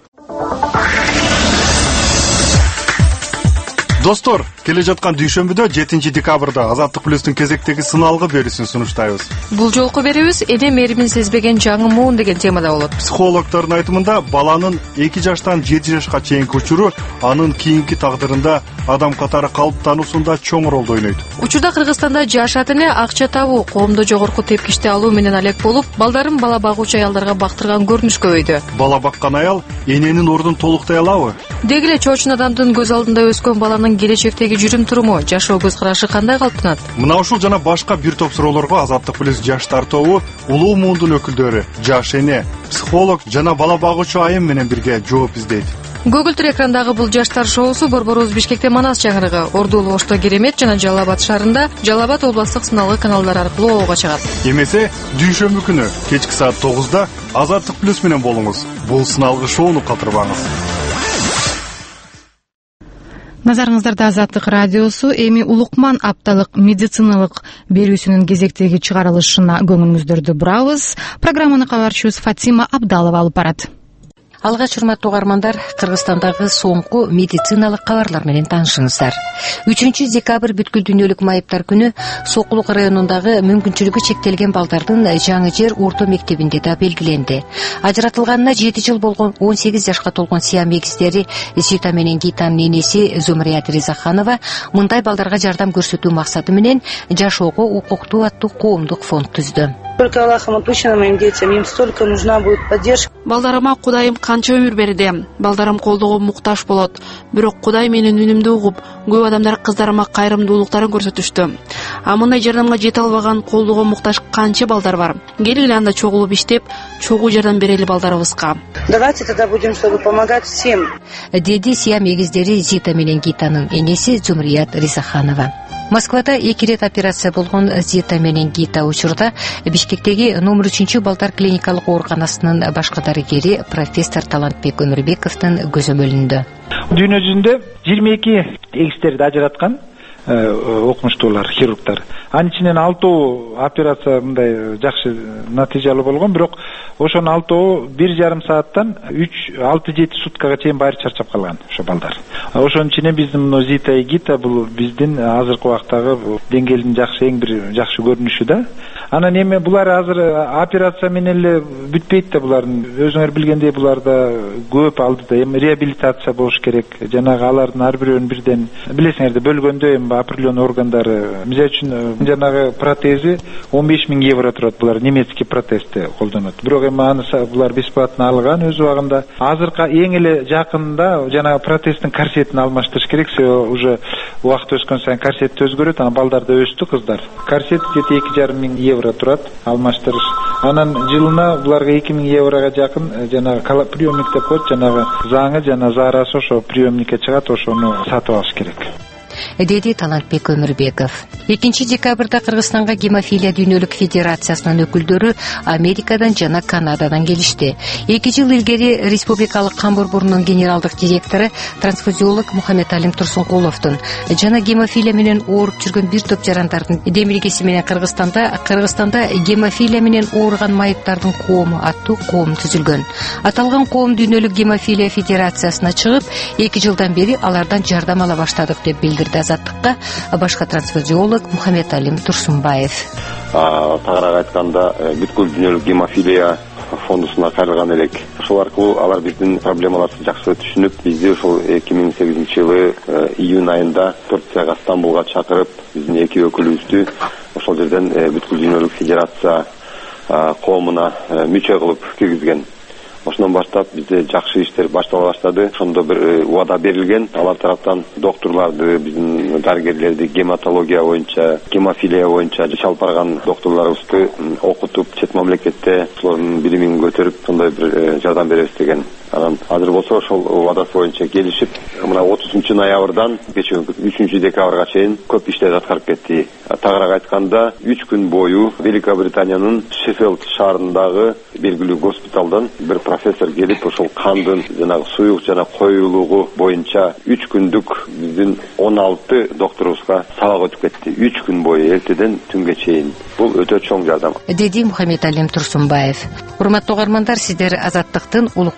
Достор, келе жаткан дүйшөмбүдө 7 декабрда Азаттык плюстун кезектеги сыналгы берүүсүн сунуштайбыз. Бул жолку берүүбүз эне мээрибин сезбеген жаңы муун деген темада болот. Психологдордун айтымында баланын 2 жаштан 7 жашка чейинки учуру анын кийинки тагдырында адам катары калыптануусунда чоң ролду ойнойт. Учурда Кыргызстанда жашат эле акча табуу, коомдо жогорку тепкичти алуу менен алек болуп, балдарын бала багуучу аялдарга бактырган көрүнүш көбөйдү. Бала баккан аял эненин ордун толуктай алабы? Деги эле чоочун адамдын көз алдында өскөн баланын келечектеги жүрүм-туруму, жашоо көз карашы кандай калыптанат? Мына ушул жана башка бир топ суроолорго Азаттык плюс жаштар тобу улуу муундун өкүлдөрү, жаш эне, психолог жана бала багуучу айым менен бирге жооп издейт. Көгүлтүр экрандагы бул жаштар шоусу Борборубуз Бишкекте Манас чаңырыгы, Орду Улуу Ошто Керемет жана Жалал Абад шаарында Жалал Абад областтык сыналгы каналдары аркылуу ого чыгат. Эмесе дүйшөмбү күнү кечки саат 9-да Азаттык плюс менен болуңуз. Бул сыналгы шоуну калтырбаңыз. Назарыңыздарда Азаттык радиосу эми Улукман апталык медициналык берүүсүнүн кезектеги чыгарылышына көңүлүңүздөрдү бурабыз. Программаны кабарчыбыз Фатима Абдалова алып барат. Алгач урматтуу угармандар, Кыргызстандагы соңку медициналык кабарлар менен таанышыңыздар. 3 декабрь бүткүл дүйнөлүк майыптар күнү Сокулук районундагы мүмкүнчүлүгү чектелген балдардын жаңы жер орто мектебинде да белгиленди. Ажыратылганына 7 жыл болгон 18 жашка толгон Сиам эгиздери Зита менен Гитанын энеси Зумрият Ризаханова мындай балдарга жардам көрсөтүү максаты менен жашоого укуктуу аттуу коомдук фонд түздү. Только Аллахом отпущено моим детям, им столько нужна будет поддержка. Балдарыма Кудайым канча өмүр берди. Балдарым колдоого муктаж болот. Бирок Кудай менин үнүмдү угуп, көп адамдар кыздарыма кайрымдуулуктарын көрсөтүштү. А мындай жардамга жете албаган, колдоого муктаж канча балдар бар. Келгиле анда чогулуп иштеп, чогуу жардам берели балдарыбызга. Давайте тогда будем, чтобы помогать всем. Деди Сиам эгиздери Зита менен Гитанын энеси Зумрият Ризаханова. Москвада 2 рет операция болгон Зита менен Гита учурда Бишкектеги номер 3 балдар клиникалык ооруканасынын башкы дарыгери профессор Талантбек Өмүрбековдун көзөмөлүндө. Дүйнө жүзүндө 22 эгиздерди ажыраткан окумуштуулар, хирургдар. Анын ичинен 6 операция мындай жакшы натыйжалуу болгон, бирок ошонун 6 1,5 сааттан 3-6-7 суткага чейин баары чарчап калган ошо балдар. Ошонун ичинен биздин мына Зита и Гита бул биздин азыркы убактагы деңгээлдин жакшы, эң бир жакшы көрүнүшү да. Анан эми булар азыр операция менен эле бүтпөйт да, булардын өзүңөр билгендей буларда көп алдыда эми реабилитация болуш керек. Жанагы алардын ар бирөөнүн бирден билесиңерде бөлгөндө эми определенный органдары, мисалы үчүн жанагы протези 15 000 евро турат, булар немецкий протезди колдонот. Бирок эми аны булар бесплатно алган өз убагында. Азыркы эң эле жакында жанагы протездин корсетин алмаштырыш керек. Себеби уже убакыт өскөн сайын корсет өзгөрөт, анан балдар да өстү, кыздар. Корсет 2,5 000 евро турат алмаштырыш. Анан жылына буларга 2 000 еврого жакын жанагы приемник деп коет, жанагы заңы жана зарасы ошо приемникке чыгат, ошону сатып алыш керек. Деди Талантбек Өмүрбеков. 2 декабрда Кыргызстанга гемофилия дүйнөлүк федерациясынын өкүлдөрү Америкадан жана Канададан келишти. 2 жыл илгери республикалык камбор-бурунун генералдык директору трансфузиолог Мухаммедалим Турсункуловдун жана гемофилия менен ооруп жүргөн бир топ жарандардын демилгеси менен Кыргызстанда гемофилия менен ооруган майыптардын коому аттуу коом түзүлгөн. Аталган коом дүйнөлүк гемофилия федерациясына чыгып, 2 жылдан бери алардан жардам ала баштадык деп билдирди Азаттыкка башка трансфузиолог Мухаммедалим Турсунбаев. Тагыраак айтканда, бүткүл дүйнөлүк гемофилия фондусуна кайрылган элек. Ошол аркылуу алар биздин проблемаларды жакшы түшүнүп, бизди ошол 2008-жылы июнь айында Турцияга, Стамбулга чакырып, биздин 2 өкүлүбүздү ошол жерден бүткүл дүйнөлүк федерация коомуна мүчө кылып киргизген. Ошондон баштап бизде жакшы иштер баштала баштады. Ошондо бир убада берилген. Алар тараптан докторларды, биздин дарыгерлерди гематология боюнча, гемофилия боюнча чалып барган докторлорубузду окутуп, чет мамлекетте ошолордун билимин көтөрүп, сондай бир жардам беребиз деген. Анан азыр болсо ошол убадасы боюнча келишип, мына 30 ноябрдан кечээ 3 декабрга чейин көп иштер аткарып кетти. Тагыраак айтканда 3 күн бою Великобританиянын Шеффилд шаарындагы белгилүү госпиталдан бир профессор келип, ошол кандын жанагы суюк жана коюулугу боюнча 3 күндүк биздин 16 докторубузга сабак өтүп кетти. 3 күн бою эртеден түнгө чейин. Бул өтө чоң жардам. Деди Мухаммедалим Турсунбаев. Урматтуу угармандар, сиздер Азаттыктын Улукман апталык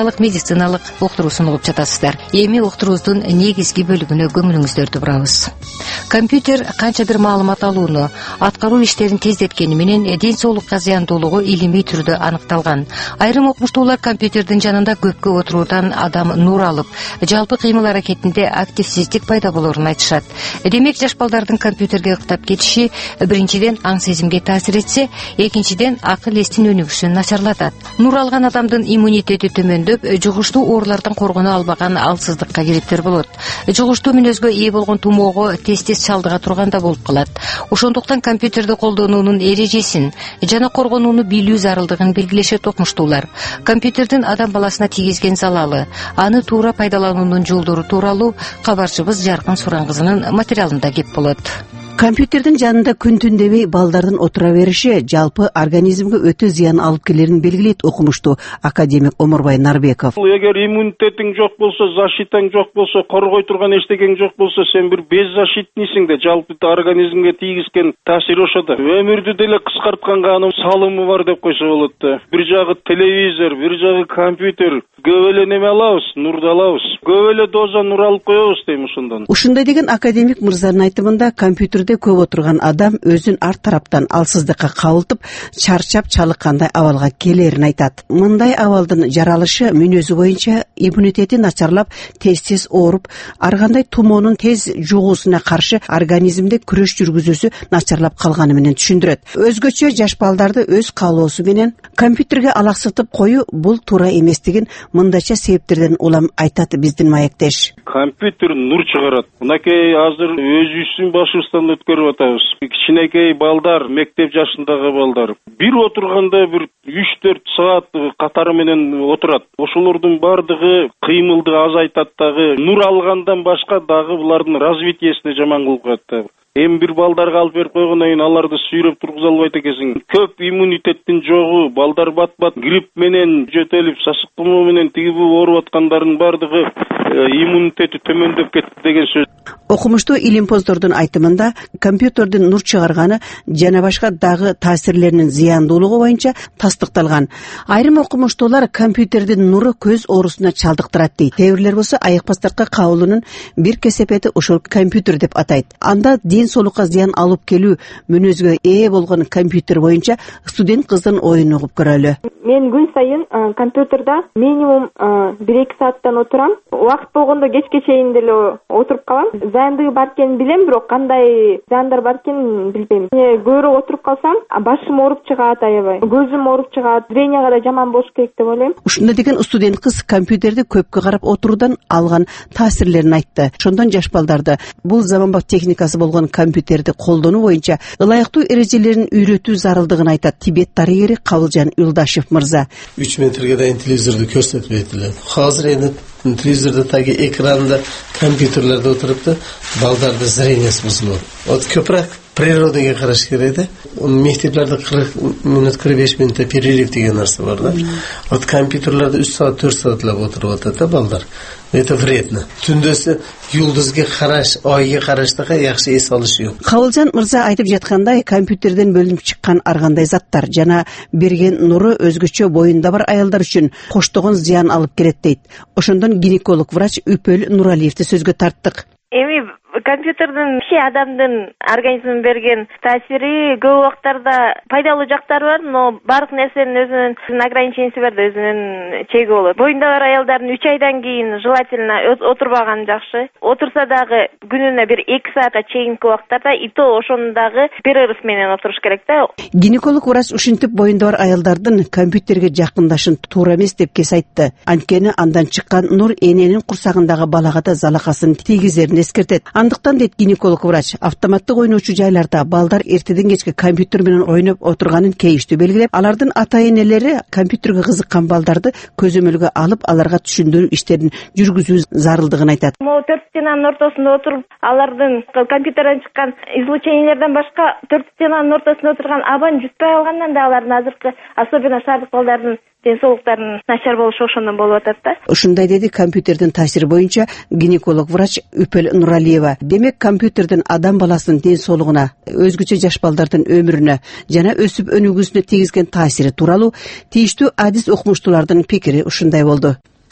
клиникалык медициналык уктуруусун угуп жатасыздар. Эми уктуруубуздун негизги бөлүгүнө көңүлүңүздөрдү бурабыз. Компьютер канча бир маалымат алууну, аткаруу иштерин тездеткени менен ден соолукка зыяндуулугу илимий түрдө аныкталган. Айрым окумуштуулар компьютердин жанында көпкө отуруудан адам нур алып, жалпы кыймыл аракетинде активсиздик пайда болоорун айтышат. Демек, жаш балдардын компьютерге ыктап кетиши биринчиден аң сезимге таасир этсе, экинчиден акыл эстин өнүгүшүн начарлатат. Нур алган адамдын иммунитети төмөндөп, жугуштуу оорулардан коргоно албаган алсыздыкка кириптер болот. Жугуштуу мүнөзгө ээ болгон тумоого тез чалдыга турганда болуп калат. Ошондуктан компьютерди колдонуунун эрежесин жана коргонууну билүү зарылдыгын белгилешет окумуштуулар. Компьютердин адам баласына тийгизген залалы, аны туура пайдалануунун жолдору тууралуу кабарчыбыз Жаркын Сураңкызынын материалында кеп болот. Компьютердин жанында күн түн дебей балдардын отура бериши жалпы организмге өтө зыян алып келерин белгилейт окумуштуу академик Омурбай Нарбеков. Эгер иммунитетиң жок болсо, защитаң жок болсо, коргой турган эчтекең жок болсо, сен бир беззащитныйсың да, жалпы организмге тийгизген таасири ошо да. Өмүрдү деле кыскартканга анын салымы бар деп койсо болот да. Бир жагы телевизор, бир жагы компьютер, көп эле неме алабыз, нурду алабыз. Көп эле доза нур алып коебуз дейм ошондон. Ушундай деген академик мырзанын айтымында компьютерде көп отурган адам өзүн ар тараптан алсыздыкка кабылтып, чарчап чалыккандай абалга келерин айтат. Мындай абалдын жаралышы мүнөзү боюнча иммунитети начарлап, тез ооруп, ар кандай тумоонун тез жугуусуна каршы организмде күрөш жүргүзүүсү начарлап калганы менен түшүндүрөт. Өзгөчө жаш балдарды өз каалоосу менен компьютерге алаксытып коюу бул туура эместигин мындайча себептерден улам айтат биздин маектеш. Компьютер нур чыгарат. Мынакей азыр өзүбүздүн башыбыздан өткөрүп атабыз. Кичинекей балдар, мектеп жашындагы балдар бир отурганда бир 3-4 саат катары менен отурат. Ошолордун бардыгы кыймылды азайтат дагы, нур алгандан башка дагы булардын развитиесине жаман кылып коет да. Эми бир балдарга алып берип койгондон кийин аларды сүйрөп тургуза албайт экенсиң. Көп иммунитеттин жогу, балдар бат-бат грипп менен жөтөлүп, сасык тумоо менен тиги бу ооруп аткандардын бардыгы иммунитети төмөндөп кетти деген сөз. Окумуштуу илимпоздордун айтымында компьютердин нур чыгарганы жана башка дагы таасирлеринин зыяндуулугу боюнча тастыкталган. Айрым окумуштуулар компьютердин нуру көз оорусуна чалдыктырат дейт. Кээ бирлер болсо аяк-бастарка кабылуунун бир кесепети ошол компьютер деп атайт. Анда ден соолукка зыян алып келүү мүнөзгө ээ болгон компьютер боюнча студент кыздын оюн угуп көрөлү. Мен күн сайын компьютерда минимум 1-2 сааттан отурам. Убакыт болгондо кечке чейин деле отуруп калам. Зыяндыгы бар экенин билем, бирок кандай зыяндар бар экенин билбейм. Көбүрөөк отуруп калсам, башым ооруп чыгат, аябай. Көзүм ооруп чыгат, зренияга да жаман болуш керек деп ойлойм. Ушундай деген студент кыз компьютерди көпкө карап отуруудан алган таасирлерин айтты. Ошондон жаш балдарды бул заманбап техникасы болгон компьютерди колдонуу боюнча ылайыктуу эрежелерин үйрөтүү зарылдыгын айтат Тибет дарыгери Кабылжан Юлдашев мырза. 3 метрге дейин телевизорду көрсөтпөйт эле. Азыр эми телевизордо таги экранда компьютерлерде отуруп балдарды зрениясы бузулат. Вот көбүрөөк природага караш керек да. Мектептерде 40 минут 45 минутта перерыв деген нерсе бар да. Вот компьютерлерде 3 саат 4 сааттап отуруп атат да балдар. Это вредно. Түндөсү юлдузга караш, айга караштыга жакшы эс алыш жок. Кабылжан мырза айтып жаткандай, компьютерден бөлүнүп чыккан ар кандай заттар жана берген нуру өзгөчө боюнда бар аялдар үчүн коштогон зыян алып келет дейт. Ошондон гинеколог врач Үпөл Нуралиевди сөзгө тарттык. Эми компьютердин адамдын организмине берген таасири көп убактарда пайдалуу жактары бар, но баардык нерсенин өзүнүн ограниченияси бар да, өзүнүн чеги болот. Боюнда бар аялдардын 3 айдан кийин желательно отурбаган жакшы. Отурса дагы күнүнө бир 2 саатка чейинки убактарда и то ошону дагы перерыв менен отуруш керек да. Гинеколог врач ушинтип боюнда бар аялдардын компьютерге жакындашын туура эмес деп кес айтты. Анткени андан чыккан нур эненин курсагындагы балага да залакасын тийгизерин эскертет. Андыктан дейт гинеколог врач, автоматтык ойночу жайларда балдар эртеден кечке компьютер менен ойноп отурганын кейиштүү белгилеп, алардын ата-энелери компьютерге кызыккан балдарды көзөмөлгө алып, аларга түшүндүрүү иштерин жүргүзүү зарылдыгын айтат. Могу 4 стенанын ортосунда отуруп, алардын компьютерден чыккан излучениялерден башка 4 стенанын ортосунда отурган абаны жутпай алгандан да алардын азыркы, особенно шаардык балдардын ден соолуктарынын начар болушу ошондон болуп атат да. Ушундай деди компьютердин таасири боюнча гинеколог врач Үпөл Нуралиева. Демек, компьютердин адам баласынын ден соолугуна, өзгөчө жаш балдардын өмүрүнө жана өсүп өнүгүүсүнө тийгизген таасири тууралуу тийиштүү адис окумуштуулардын пикири ушундай болду.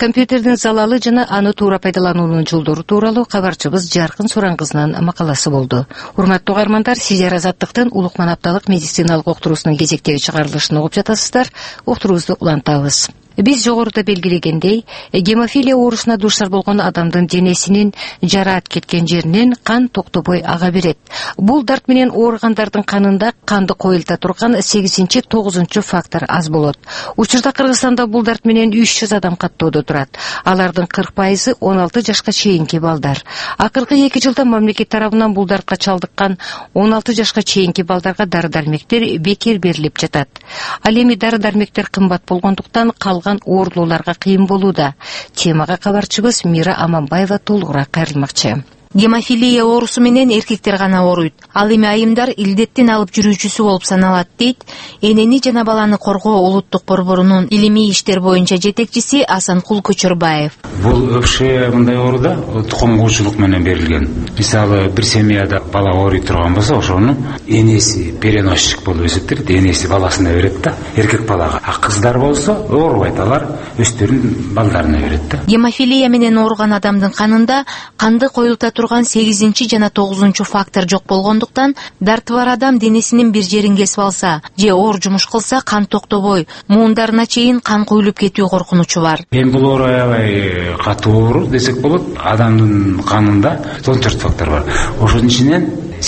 компьютердин залалы жана аны туура пайдалануунун жолдору тууралуу кабарчыбыз Жаркын Сураңкызынын макаласы болду. Урматтуу угармандар, сиздер Азаттыктын Улукман апталык медициналык уктуруусунун кезектеги чыгарылышын угуп жатасыздар. Уктуруубузду улантабыз. Биз жогоруда белгилегендей, гемофилия оорусуна дуушар болгон адамдын денесинин жараат кеткен жеринен кан токтобой ага берет. Бул дарт менен ооругандардын канында канды коюлта турган 8-9 фактор аз болот. Учурда Кыргызстанда бул дарт менен 300 адам каттоодо турат. Алардын 40% 16 жашка чейинки балдар. Акыркы 2 жылда мамлекет тарабынан бул дартка чалдыккан 16 жашка чейинки балдарга дары-дармектер бекер берилип жатат. Ал эми дары-дармектер кымбат болгондуктан оорулууларга кыйын болууда. Темага кабарчыбыз Мира Аманбаева толугураак кайрылмакчы. Гемофилия оорусу менен эркектер гана ооруйт. Ал эми айымдар илдеттин алып жүрүүчүсү болуп саналат дейт энени жана баланы коргоо улуттук борборунун илимий иштер боюнча жетекчиси Асанкул Көчөрбаев. Бул вообще мындай ооруда тукум куучулук менен берилген. Мисалы бир семьяда бала ооруй турган болсо, ошону энеси переносчик болуп эсептелет, энеси баласына берет да, эркек балага. А кыздар болсо оорубайт, алар өздөрүнүн балдарына берет да. Гемофилия менен ооруган адамдын канында канды коюлта турган 8 жана 9 фактор жок болгондуктан дарты бар адам денесинин бир жерин кесип алса же оор жумуш кылса кан токтобой, муундарына чейин кан куюлуп кетүү коркунучу бар. Эми бул оору аябай катуу оору десек болот. Адамдын канында 14 фактор бар. Ошонун ичинен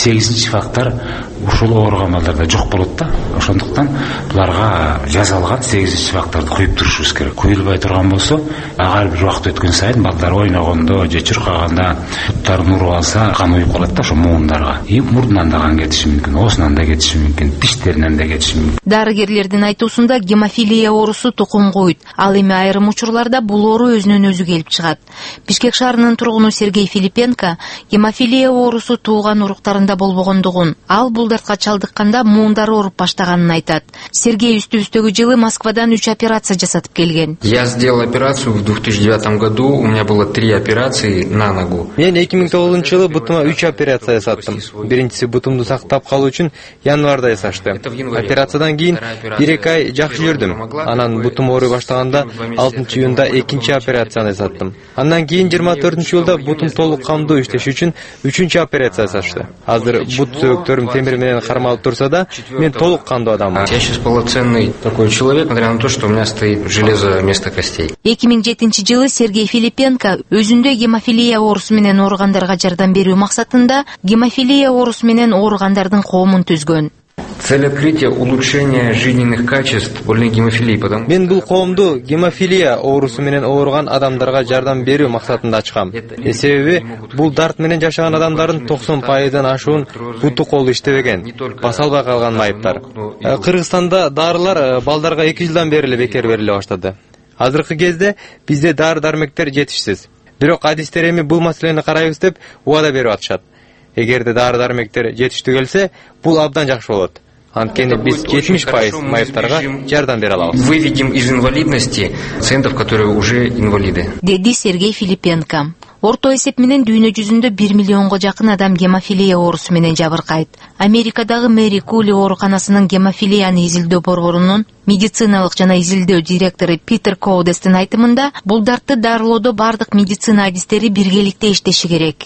8 фактор ушул ооруган балдарда жок болот да. Ошондуктан буларга жазалган 8 факторду куюп турушубуз керек. Куюлбай турган болсо, ар бир убакыт өткөн сайын балдар ойногондо же чуркаганда буттарын уруп алса, кан уюп калат да ошо муундарга. Мурдунан да кан кетиши мүмкүн, оосунан да кетиши мүмкүн, тиштеринен да кетиши мүмкүн. Дарыгерлердин айтуусунда гемофилия оорусу тукум куйт. Ал эми айрым учурларда бул оору өзүнөн өзү келип чыгат. Бишкек шаарынын тургуну Сергей Филипенко гемофилия оорусу тууган уруктарында болбогондугун, ал бул дартка чалдыкканда муундары ооруп баштаганын айтат. Сергей үстүбүздөгү жылы Москвадан 3 операция жасатып келген. Я сделал операцию в 2009 году, у меня было 3 операции на ногу. Мен 2009-жылы бутума 3 операция жасаттым. Биринчиси бутумду сактап калуу үчүн январда жасашты. Операциядан кийин 1-2 ай жакшы жүрдүм. Анан бутум ооруй баштаганда 6-июнда 2-нчи операцияны жасаттым. Андан кийин 24-жылда бутум толук камдуу иштеш үчүн 3-нчү операция жасашты. Азыр бут сөөктөрүм темир менен кармалып турса да, мен толук кандуу адаммын. Я сейчас полноценный такой человек, несмотря на то, что у меня стоит железо вместо костей. 2007-жылы Сергей Филипенко өзүндө гемофилия оорусу менен ооругандарга жардам берүү максатында гемофилия оорусу менен ооругандардын коомун түзгөн. Цель открытия — улучшение жизненных качеств больных гемофилией. Мен бул коомду гемофилия оорусу менен ооруган адамдарга жардам берүү максатында ачкам. Себеби бул дарт менен жашаган адамдардын 90%дан ашуун буту колу иштебеген, баса албай калган айыптар. Кыргызстанда дарылар балдарга 2 жылдан бери эле бекер бериле баштады. Азыркы кезде бизде дары-дармектер жетишсиз. Бирок адистер эми бул маселени карайбыз деп убада берип атышат. Эгерде дары-дармектер жетиштүү келсе, бул абдан жакшы болот. Анткени биз 70% майыптарга жардам бере алабыз. Выведем из инвалидности пациентов, которые уже инвалиды. Деди Сергей Филипенко. Орто эсеп менен дүйнө жүзүндө 1 миллионго жакын адам гемофилия оорусу менен жабыркайт. Америкадагы Мэри Кули ооруканасынын гемофилияны изилдөө борборунун медициналык жана изилдөө директору Питер Коудестин айтымында, бул дартты дарылоодо бардык медицина адистери биргеликте иштеши керек.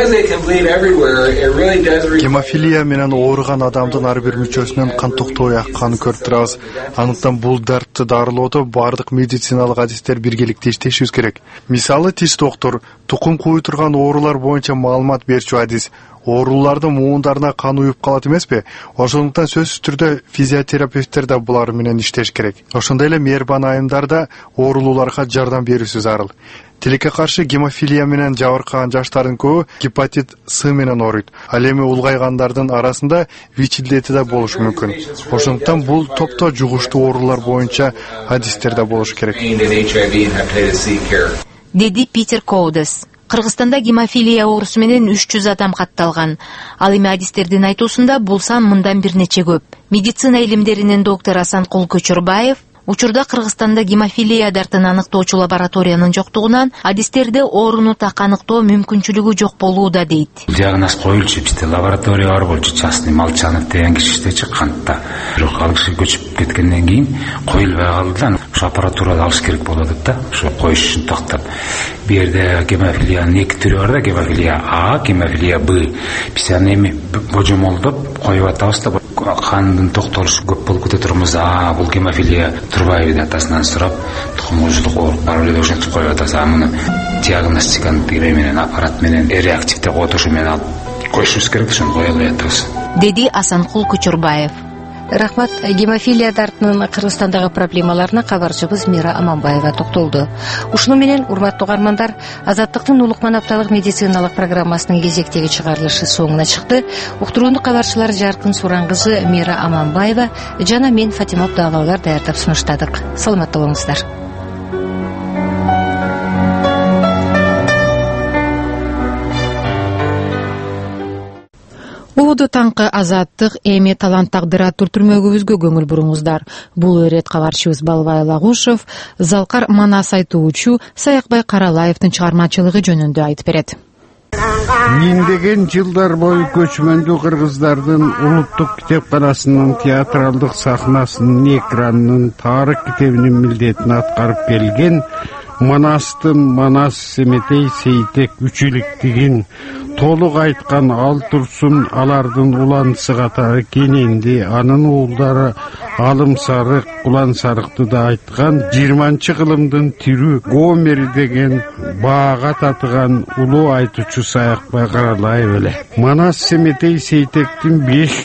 Гемофилия менен ооруган адамдын ар бир мүчөсүнөн кан токтобой акканын көрүп турабыз. Андыктан бул дартты дарылоодо бардык медициналык адистер биргеликте иштешибиз керек. Мисалы тиш доктор, тукум кууй турган оорулар боюнча маалымат берчү адис оорулардын муундарына кан уюп калат эмеспи? Ошондуктан сөзсүз түрдө физиотерапевттер да булар менен иштеш керек. Ошондой эле мээрбан айымдар да оорулууларга жардам берүүсү зарыл. Тилекке каршы гемофилия менен жабыркаган жаштардын көбү гепатит С менен ооруйт. Ал эми улгайгандардын арасында ВИЧ илдети да болушу мүмкүн. Ошондуктан бул топто жугуштуу оорулар боюнча адистер да болушу керек. Деди Питер Коудес. Кыргызстанда гемофилия оорусу менен 300 адам катталган. Ал эми адистердин айтуусунда бул сан мындан бир нече көп. Медицина илимдеринин доктору Асанкул Көчөрбаев учурда Кыргызстанда гемофилия дартын аныктоочу лабораториянын жоктугунан адистерде ооруну так аныктоо мүмкүнчүлүгү жок болууда дейт. Диагноз коюлчу, бизде лаборатория бар болчу, частный Молчанов деген киши иштечи кантта. Бирок ал киши көчүп кеткенден кийин коюлбай калды да. ошо аппаратураны алыш керек болуп атат да, ошо коюш үчүн тактап. Бу жерде гемофилиянын эки түрү бар да, гемофилия А, гемофилия Б. Биз аны эми божомолдоп коюп атабыз да, кандын токтолушу көп болуп кете турбуз. Бул гемофилия турбайбы деп атасынан сурап, тукумкучулук ооруп бар эле ошентип коюп атабыз. Муну диагностиканы тире менен, аппарат менен, реактивдик отушу менен алып коюшубуз керек, ошону кое албай атабыз, деди Асанкул Кучурбаев. Рахмат. Гемофилия дартынын Кыргызстандагы проблемаларына кабарчыбыз Мира Аманбаева токтолду. Ушуну менен, урматтуу угармандар, Азаттыктын улукман апталык медициналык программасынын кезектеги чыгарылышы соңуна чыкты. Уктурууну кабарчылар Жаркын Суран кызы Мира Аманбаева жана мен Фатима Абдыалалар даярдап сунуштадык. Саламатта болуңуздар. Уду таңкы Азаттык эми талант тагдыр аттуу түрмөгүбүзгө көңүл буруңуздар. Бул өрөт кабарчыбыз Балбай Лагушев Залкар Манас айтуучу Саякбай Каралаевдин чыгармачылыгы жөнүндө айтып берет. Миңдеген жылдар бою көчмөндүү кыргыздардын улуттук китепканасынын театралдык сахнасынын экранынын тарых китебинин милдетин аткарып келген Манастын Манас Семетей Сейтек үчүлүктүгүн толук айткан Ал Турсун алардын уланысы катары кененди, анын уулдары Алым Сарык, Кулан Сарыкты да айткан 20-кылымдын түрү Гомер деген баага татыган улуу айтуучу Саякбай Каралаев эле. Манас Семетей Сейтектин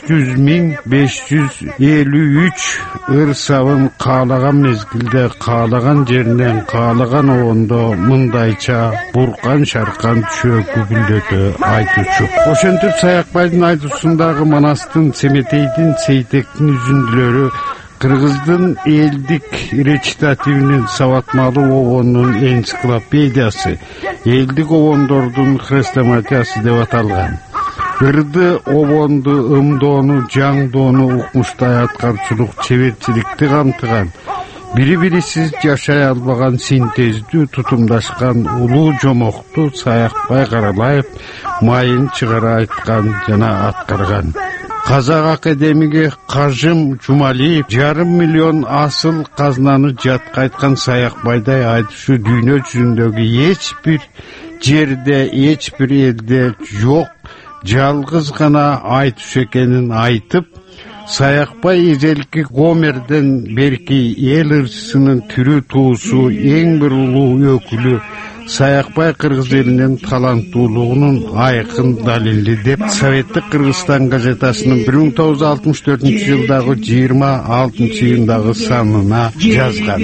500.553 ырсабын каалаган мезгилде, каалаган жеринен, каалаган оондо мындайча буркан шаркан түшө күгүлдөтө айтуучу. Ошентип Саякбайдын айтуусундагы Манастын, Семетейдин, Сейтектин үзүндүлөрү Кыргыздын элдик речитативинин сабатмалуу обонунун энциклопедиясы, элдик обондордун хрестоматиясы деп аталган. Ырды, обонду, ымдоону, жаңдоону укмуштай аткарчылык, чеберчиликти камтыган, бири-бирисиз жашай албаган синтездүү тутумдашкан улуу жомокту Саякбай Каралаев майын чыгара айткан жана аткарган. Казак академиги Кажым Жумалиев 500 миллион асыл казнаны жатка айткан Саякбайдай айтушу дүйнө жүзүндөгү эч бир жерде, эч бир элде жок, жалгыз гана айтушу экенин айтып, Саякбай эзелки Гомерден берки эл ырчысынын түрү туусу, эң бир улуу өкүлү Саякбай кыргыз элинин таланттуулугунун айкын далили деп Советтик Кыргызстан газетасынын 1964 жылдагы 26-июндагы санына жазган.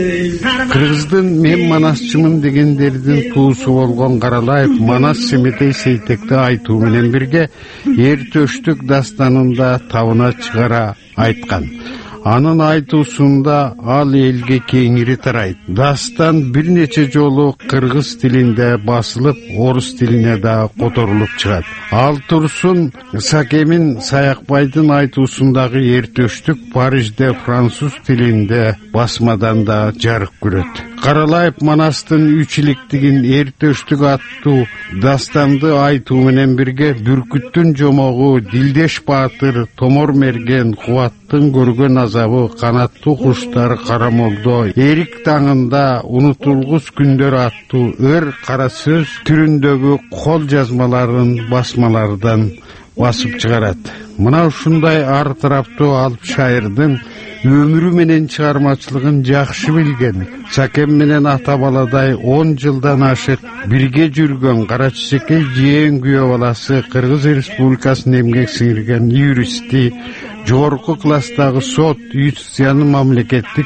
Кыргыздын мен манасчымын дегендердин туусу болгон Каралаев Манас Семетей Сейтекти айтуу менен бирге Эртөштүк дастанында табына чыгара айткан. Анын айтуусунда ал элге кеңири тарайт. Дастан бир нече жолу кыргыз тилинде басылып, орус тилине да которулуп чыгат. Ал Турсун Сакемин Саякбайдын айтуусундагы Эртөштүк Парижде француз тилинде басмадан да жарык көрөт. Каралаев Манастын үчүлүктүгүн Эртөштүк аттуу дастанды айтуу менен бирге Бүркүттүн жомогу, Дилдеш Баатыр, Томор Мерген, Кубаттын көргөн азабы, Канаттуу куштар, Карамолдо, Эрик таңында, Унутулгус күндөр аттуу ыр кара сөз түрүндөгү кол жазмаларын басмалардан басып чыгарат. Мына ушундай ар тараптуу алып шайырдын өмүрү менен чыгармачылыгын жакшы билген, Сакем менен ата баладай 10 жылдан ашык бирге жүргөн Кара Чечекей жээн күйөө баласы Кыргыз Республикасынын эмгек сиңирген юристи, жогорку класстагы сот юстицияны мамлекеттик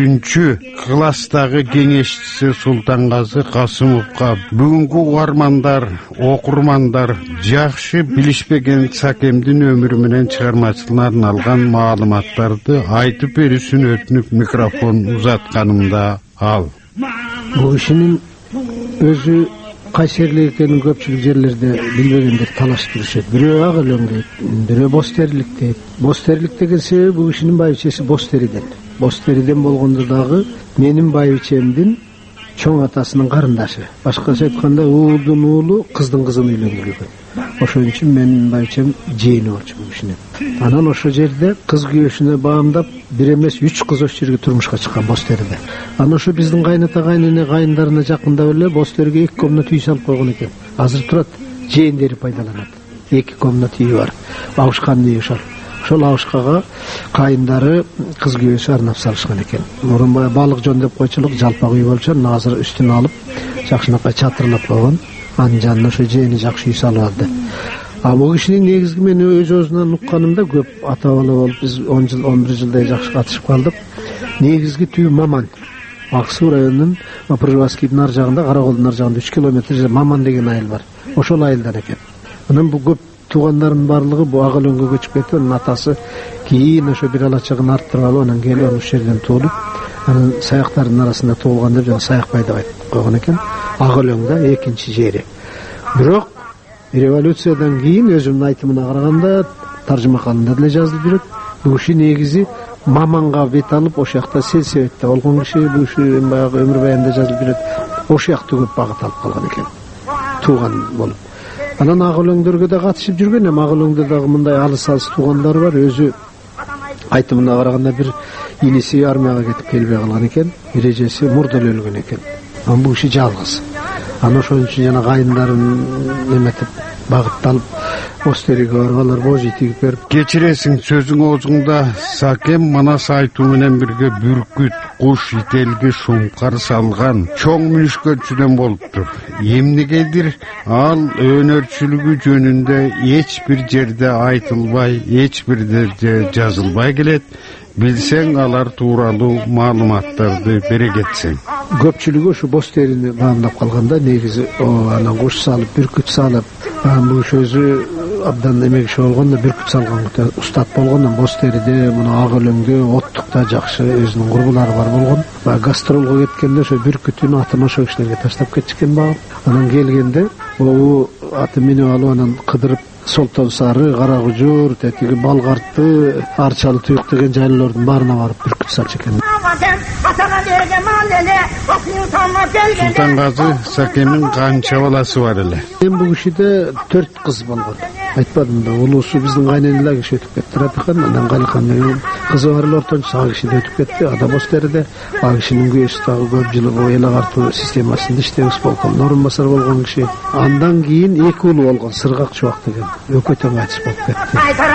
3-класстагы кеңешчиси Султангазы Касымовго бүгүнкү угармандар, окурмандар жакшы билишпеген Сакемдин өмүрү менен чыгармачылыгынан алган маалыматтарды айтып берүүсүн өтүнүп микрофон узатканымда ал. Бул кишинин өзү кайсы жерле экенин көпчүлүк жерлерде билбегендер талашып жүрүшөт. Бирөө ак өлөңдейт, бирөө боз терилик дейт. Боз терилик деген себеби бул кишинин байбичеси боз териден. Боз териден болгондо дагы менин байбичемдин чоң атасынын карындашы. Башкача айтканда уулдун уулу кыздын кызын үйлөндүргөн. Ошон үчүн менин байбичем жээни болчу бул кишинин. Анан ошол жерде кыз күйөөсүнө баамдап бир эмес 3 кыз ошол жерге турмушка чыккан боз териде. Анан ошо биздин кайната кайнене кайындарына жакындап эле боз терге 2 комната үй салып койгон экен. Азыр турат, жээндери пайдаланат. 2 комната үйү бар. Абышкан үйү ошол. Ошол абышкага кайындары кыз күйөөсү арнап салышкан экен. Мурун баягы балык жон деп койчулук жалпак үй болчу. Азыр үстүнө алып жакшынакай чатырлап койгон. Анын жанына ошо жээни жакшы үй салып алды. Бул кишинин негизги мен өз өзүнөн укканымда көп ата бала болуп биз 10 жыл 11 жылдай жакшы катышып калдык. Негизги түбү Маман. Ак Суу районунун Пржеваскийдин ар жагында, Караколдун ар жагында 3 километр жерде Маман деген айыл бар. Ошол айылдан экен. Анан бул көп туугандардын баардыгы бул ак өлөңгө көчүп кетти. Анын атасы кийин ошо бир алачагын арттырып алып, анан келип ошол жерден туулуп, анан саяктардын арасында туулган деп жана Саякбай деп айтып койгон экен. Ак өлөңдө экинчи жери. Бирок революциядан кийин өзүмдүн айтымына караганда таржымакалында деле жазылып жүрөт. Бул киши негизи Маманга бет алып, ошол жакта Сел-Себетте болгон киши, бул киши баягы өмүр баянында жазылып жүрөт. Ошол жакта көп багыт алып калган экен. Тууган болуп. Анан ак өлөңдөргө да катышып жүргөн, эми ак өлөңдө дагы мындай алыс туугандары бар. Өзү айтымына караганда бир иниси армияга кетип келбей калган экен, бир эжеси мурда өлгөн экен. Анан бул киши жалгыз. Анан ошон үчүн жана кайындарын эметип багытталып Остериге баргалар божий тигип берип. Кечиресиң, сөзүң оозуңда Сакем манас айтуу менен бирге бүркүт, куш, ителги, шумкар салган чоң мүнүшкөнчүдөн болуптур. Эмнегедир ал өнөрчүлүгү жөнүндө эч бир жерде айтылбай, эч бир жерде жазылбай келет. Билсең алар тууралуу маалыматтарды бере кетсең. Көпчүлүгү ушу боз терини баамдап калганда негизи анан куш салып, бүркүт салып, бул өзү абдан эмек иши болгон да бүркүт салган устат болгон. Боз териде муну ак өлөңдө оттукта жакшы өзүнүн курбулары бар болгон. Гастролго кеткенде ошо бүркүтүн атын ошо кишилерге таштап кетишкен багып. Анан келгенде бул атын минип алып анан кыдырып Солтон Сары, Кара Кужур, тетиги Балгарты, Арчалы Туюк деген жайлоордун баарына барып бүркүт салчу экен. Султангазы Сакемдин канча баласы бар эле? Мен бул кишиде 4 кыз болгон. Айтпадым да, улуусу биздин кайненелер киши өтүп кетти. Рапихан, анан Галихан деген кызы бар эле ортончу, ал киши өтүп кетти. Ада боз териде. Ал кишинин күйөөсү дагы көп жыл бул эл агартуу системасында иштебес болгон, орун басар болгон киши. Андан кийин 2 уулу болгон, Сыргак Чубак деген. Өкөтө кайтыш болуп кетти.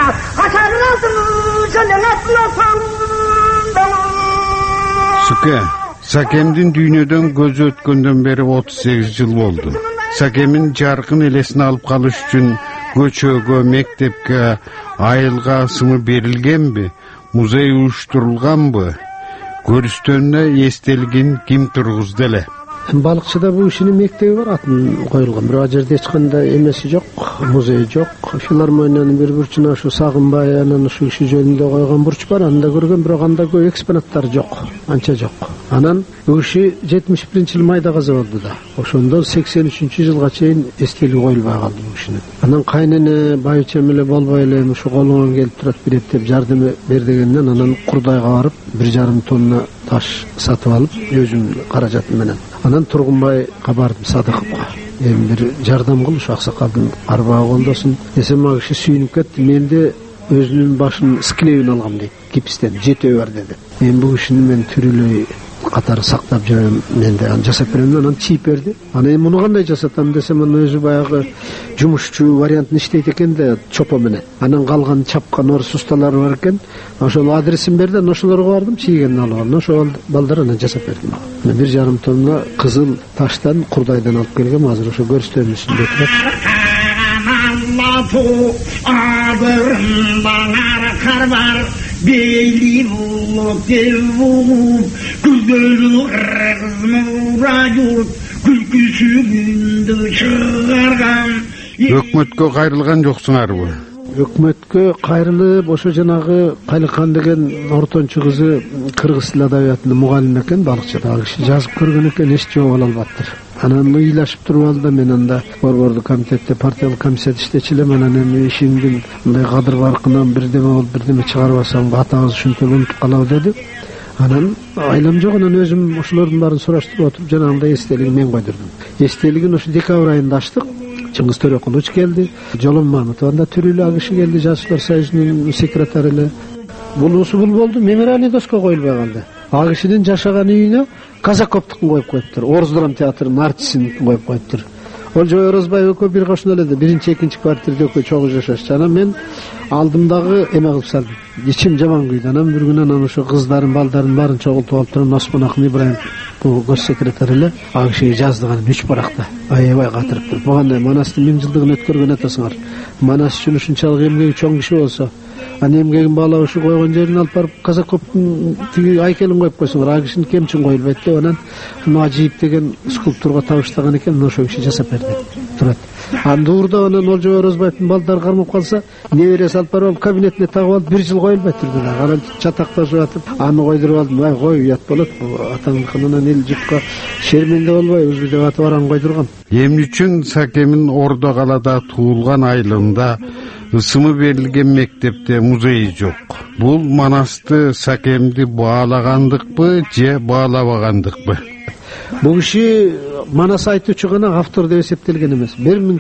Суке, Сакемдин дүйнөдөн көзү өткөндөн бери 38 жыл болду. Сакемдин жаркын элесин алып калыш үчүн көчөгө, мектепке, айылга сымы берилгенби? Музей уюштурулганбы? Көрүстөнүнө эстелигин ким тургузду эле? Балыкчыда бул кишинин мектеби бар, атын коюлган. Бирок жерде эч кандай эмеси жок, музей жок. Филармониянын бир бурчуна ушу Сагынбай анан ушу киши жөнүндө койгон бурч бар, анда көргөн, бирок анда көп экспонаттар жок, анча жок. Анан бул киши 71-жыл майда каза болду да. Ошондо 83-жылга чейин эстелиги коюлбай калды бул кишинин. Анан кайнене байчем эле болбой эле ушу колуңан келип турат бир эптеп жардам бер дегенден анан Курдайга барып 1,5 тонна таш сатып алып өзүмдүн каражатым менен. Анан Тургунбайга бардым, Садыковго. Эми бир жардам кыл, ушу аксакалдын арбагы колдосун десем, ал киши сүйүнүп кетти. Менде өзүнүн башынын скелебин алгам дейт, гипстен 7 бар деди. Эми бул кишини мен тирүүлөй катары сактап жүрөм, менде аны жасап берем, анан чийип берди. Анан эми муну кандай жасатам десем, анын өзү баягы жумушчу вариантын иштейт экен да, чопо менен. Анан калган чапкан орус усталары бар экен. Ошол адресин берди, анан ошолорго бардым, чийгенин алып алдым. Ошол балдар анан жасап берди мага. 1,5 тонна кызыл таштан Курдайдан алып келгем, азыр ошо көрсөтүүнүн үстүндө турат. Beyli bulup dev bulup Güzgölün ırgızmura yurt Külküsü gündü çıgargan. Өкмөткө кайрылган жоксуңарбы? Өкмөткө кайрылып, ошо жанагы Калихан деген ортончу кызы кыргыз тил адабиятынын мугалими экен, балыкчыда. Ал киши жазып көргөн экен, эч жооп ала албаптыр. Анан ыйлашып туруп алды, мен анда борбордук комитетте партиялык комиссияда иштечү элем. Анан эми ишиңдин мындай кадыр баркынан бирдеме болуп бирдеме чыгарбасаң атабыз ушинтип унутуп калабы деди. Анан айлам жок, анан өзүм ошолордун баарын сураштырып отуруп жанагындай эстелигин мен койдурдум. Эстелигин ошо декабрь айында ачтык. Чыңгыз Төрөкулович келди, Жолон Мамытован да түрүлүү ал киши келди, Жашылар союзунун секретары эле. Булуусу бул болду, мемориальный доска коюлбай калды. Ал кишинин жашаган үйүнө Казаковтукун коюп коюптур, Орус драм театрынын артистин коюп коюптур. Олжой Орозбаев экөө бир кошуна эле биринчи, экинчи квартирде экөө чогуу жашашчу. Анан мен алдымдагы эме кылып салдым. Ичим жаман күйдү. Анан бір күнү анан ошо кыздарын, балдарын баарын чогултуп алып турам, Осмон Акын Ибраим бул гос секретарь эле ал кишиге жаздыган 3 баракта аябай катырып туруп. Бугандай Манастын 1000 жылдыгын өткөргөн атасыңар. Манас үчүн ушунчалык эмгеги чоң киши болсо, анан эмгегин баалап ушу койгон жерин алып барып Казаковтун тиги айкелин коюп койсоңор, ал кишини кем үчүн коюлбайт деп анан Ажиев деген скульптурга табыштаган экен, ошол киши жасап берди. Турат. Андуурда анан Олжой Орозбаевдин балдары кармап калса, небереси алып барып кабинетине тагып алып 1 жыл коюлбай турдулар. Анан чатакташып атып, аны койдуруп алдым. Ай кой, уят болот. Атаңдыкынан эл журтка шерменде болбойбуз деп атып аран койдурган. Эмне үчүн Сакемин Ордо калада туулган айылында ысымы берилген мектепте музей жок? Бул Манасты, Сакемди баалагандыкпы же баалабагандыкпы? Бул киши Манас айтуучу гана автор деп эсептелген эмес.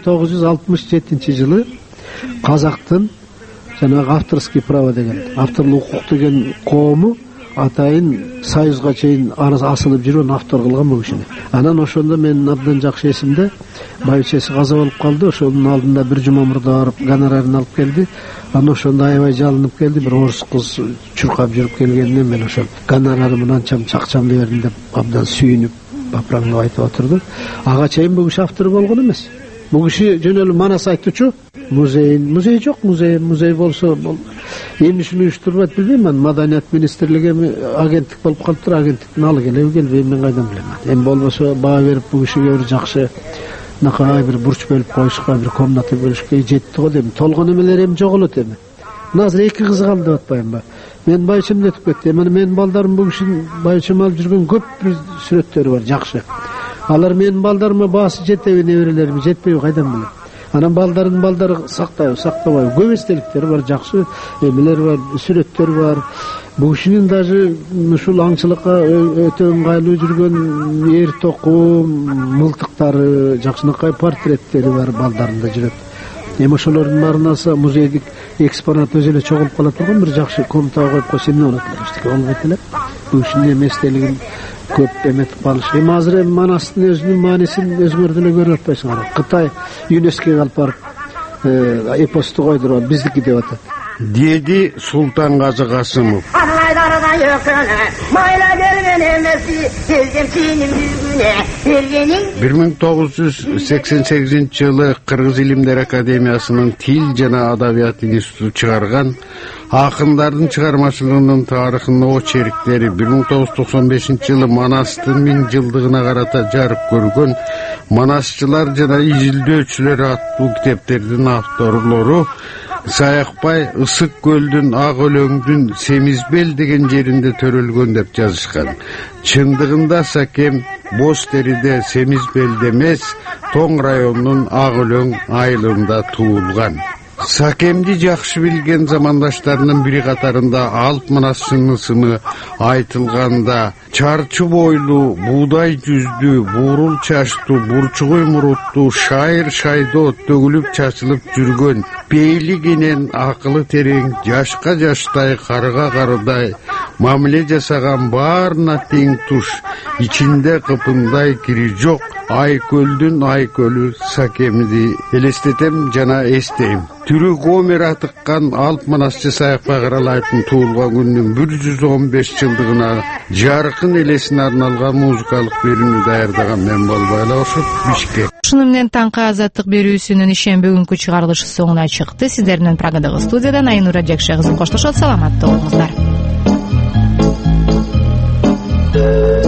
1967 жылы казактын жанагы авторский право деген, авторлук укук деген коому атайын союзга чейин асылып жүргөн автор кылган бул кишини. Анан ошондо мен абдан жакшы эсимде, байчеси каза болуп калды, ошонун алдында бир жума мурда барып гонорарын алып келди. Анан ошондо аябай жалынып келди, бир орус кыз чуркап жүрүп келгенден мен ошо гонорарымын анчам чакчамды бердим деп абдан сүйүнүп бапраңдап айтып отурду. Ага чейин бул киши автор болгон эмес. Бул киши жөн эле Манас айтуучу, музей жок, музей болсо эмне үчүн уюштурбайт билбейм. Мен Маданият министрлиги агенттик болуп калыптыр, агенттиктин алы келеби келбейм, мен кайдан билем. Эми болбосо баа берип бул кишиге бир жакшы накай бир бурч бөлүп коюшка, бир комната бөлүшкө жетти го дейм. Толгон эмелер эми жок болот эми. Азыр 2 кызы калды деп атпайм ба? Мен байчымды өтүп кетти. Менин балдарым бул кишинин байчым алып жүргөн көп сүрөттөрү бар, жакшы. Алар менин балдарыма баасы жетеби, неберелерим жетпеби, кайдан билем. Анан балдардын балдары сактабайбы, көп эстеликтери бар, жакшы эмелер бар, сүрөттөр бар. Бул кишинин даже ушул аңчылыкка өтө ыңгайлуу жүргөн эр току, мылтыктары, жакшынакай портреттери бар, балдарында жүрөт. Эми ошолордун баарын алса музейдик экспонат өзү эле чогулуп кала турган бир жакшы комнатага коюп койсо эмне болот эле, эчтеке болбойт эле. Бул кишинин эми эстелигин көп эметип калыш. Эми азыр эми Манастын өзүнүн маанисин өзүңөр деле көрүп атпайсыңар. Кытай ЮНЕСКОга алып барып эпосту койдуруп биздики деп атат. Деди Султан Газы Касымов. Бир 1988 жылы Кыргыз Илимдер Академиясынын Тил жана Адабият институту чыгарган акындардын чыгармачылыгынын тарыхын очерктери 1995 жылы Манастын 1000 жылдыгына карата жарык көргөн Манасчылар жана изилдөөчүлөр аттуу китептердин авторлору Саякбай Ысык көлдүн Ак Өлөңдүн Семизбел деген жеринде төрөлгөн деп жазышкан. Чындыгында Сакем Боз Териде Семизбелде эмес, Тоң районунун Ак Өлөң айылында туулган. Сакемди жакшы билген замандаштарынын бири катарында Алп Манасчынын ысымы айтылганда, чарчы бойлуу, буудай жүздүү, буурул чачтуу, бурчугуй муруттуу, шайыр шайдоо төгүлүп чачылып жүргөн, пейлигинен акылы терең, жашка жаштай, карыга карыдай мамиле жасаган баарына тең туш, ичинде кыпындай кири жок, Айкөлдүн Айкөлү Сакемди элестетем жана эстейм. Түрү Гомер атыккан Алп Манасчы Саякбай Каралаевдин туулган күнүнүн 115 жылдыгына жаркын элесине арналган музыкалык берүүнү даярдаган мен болбайлы ошо Бишкек. Ушуну менен таңкы азаттык берүүсүнүн ишен бүгүнкү чыгарылышы соңуна чыкты. Сиздер менен Прагадагы студиядан Айнура Жакшы кызы коштошот. Саламатта болуңуздар.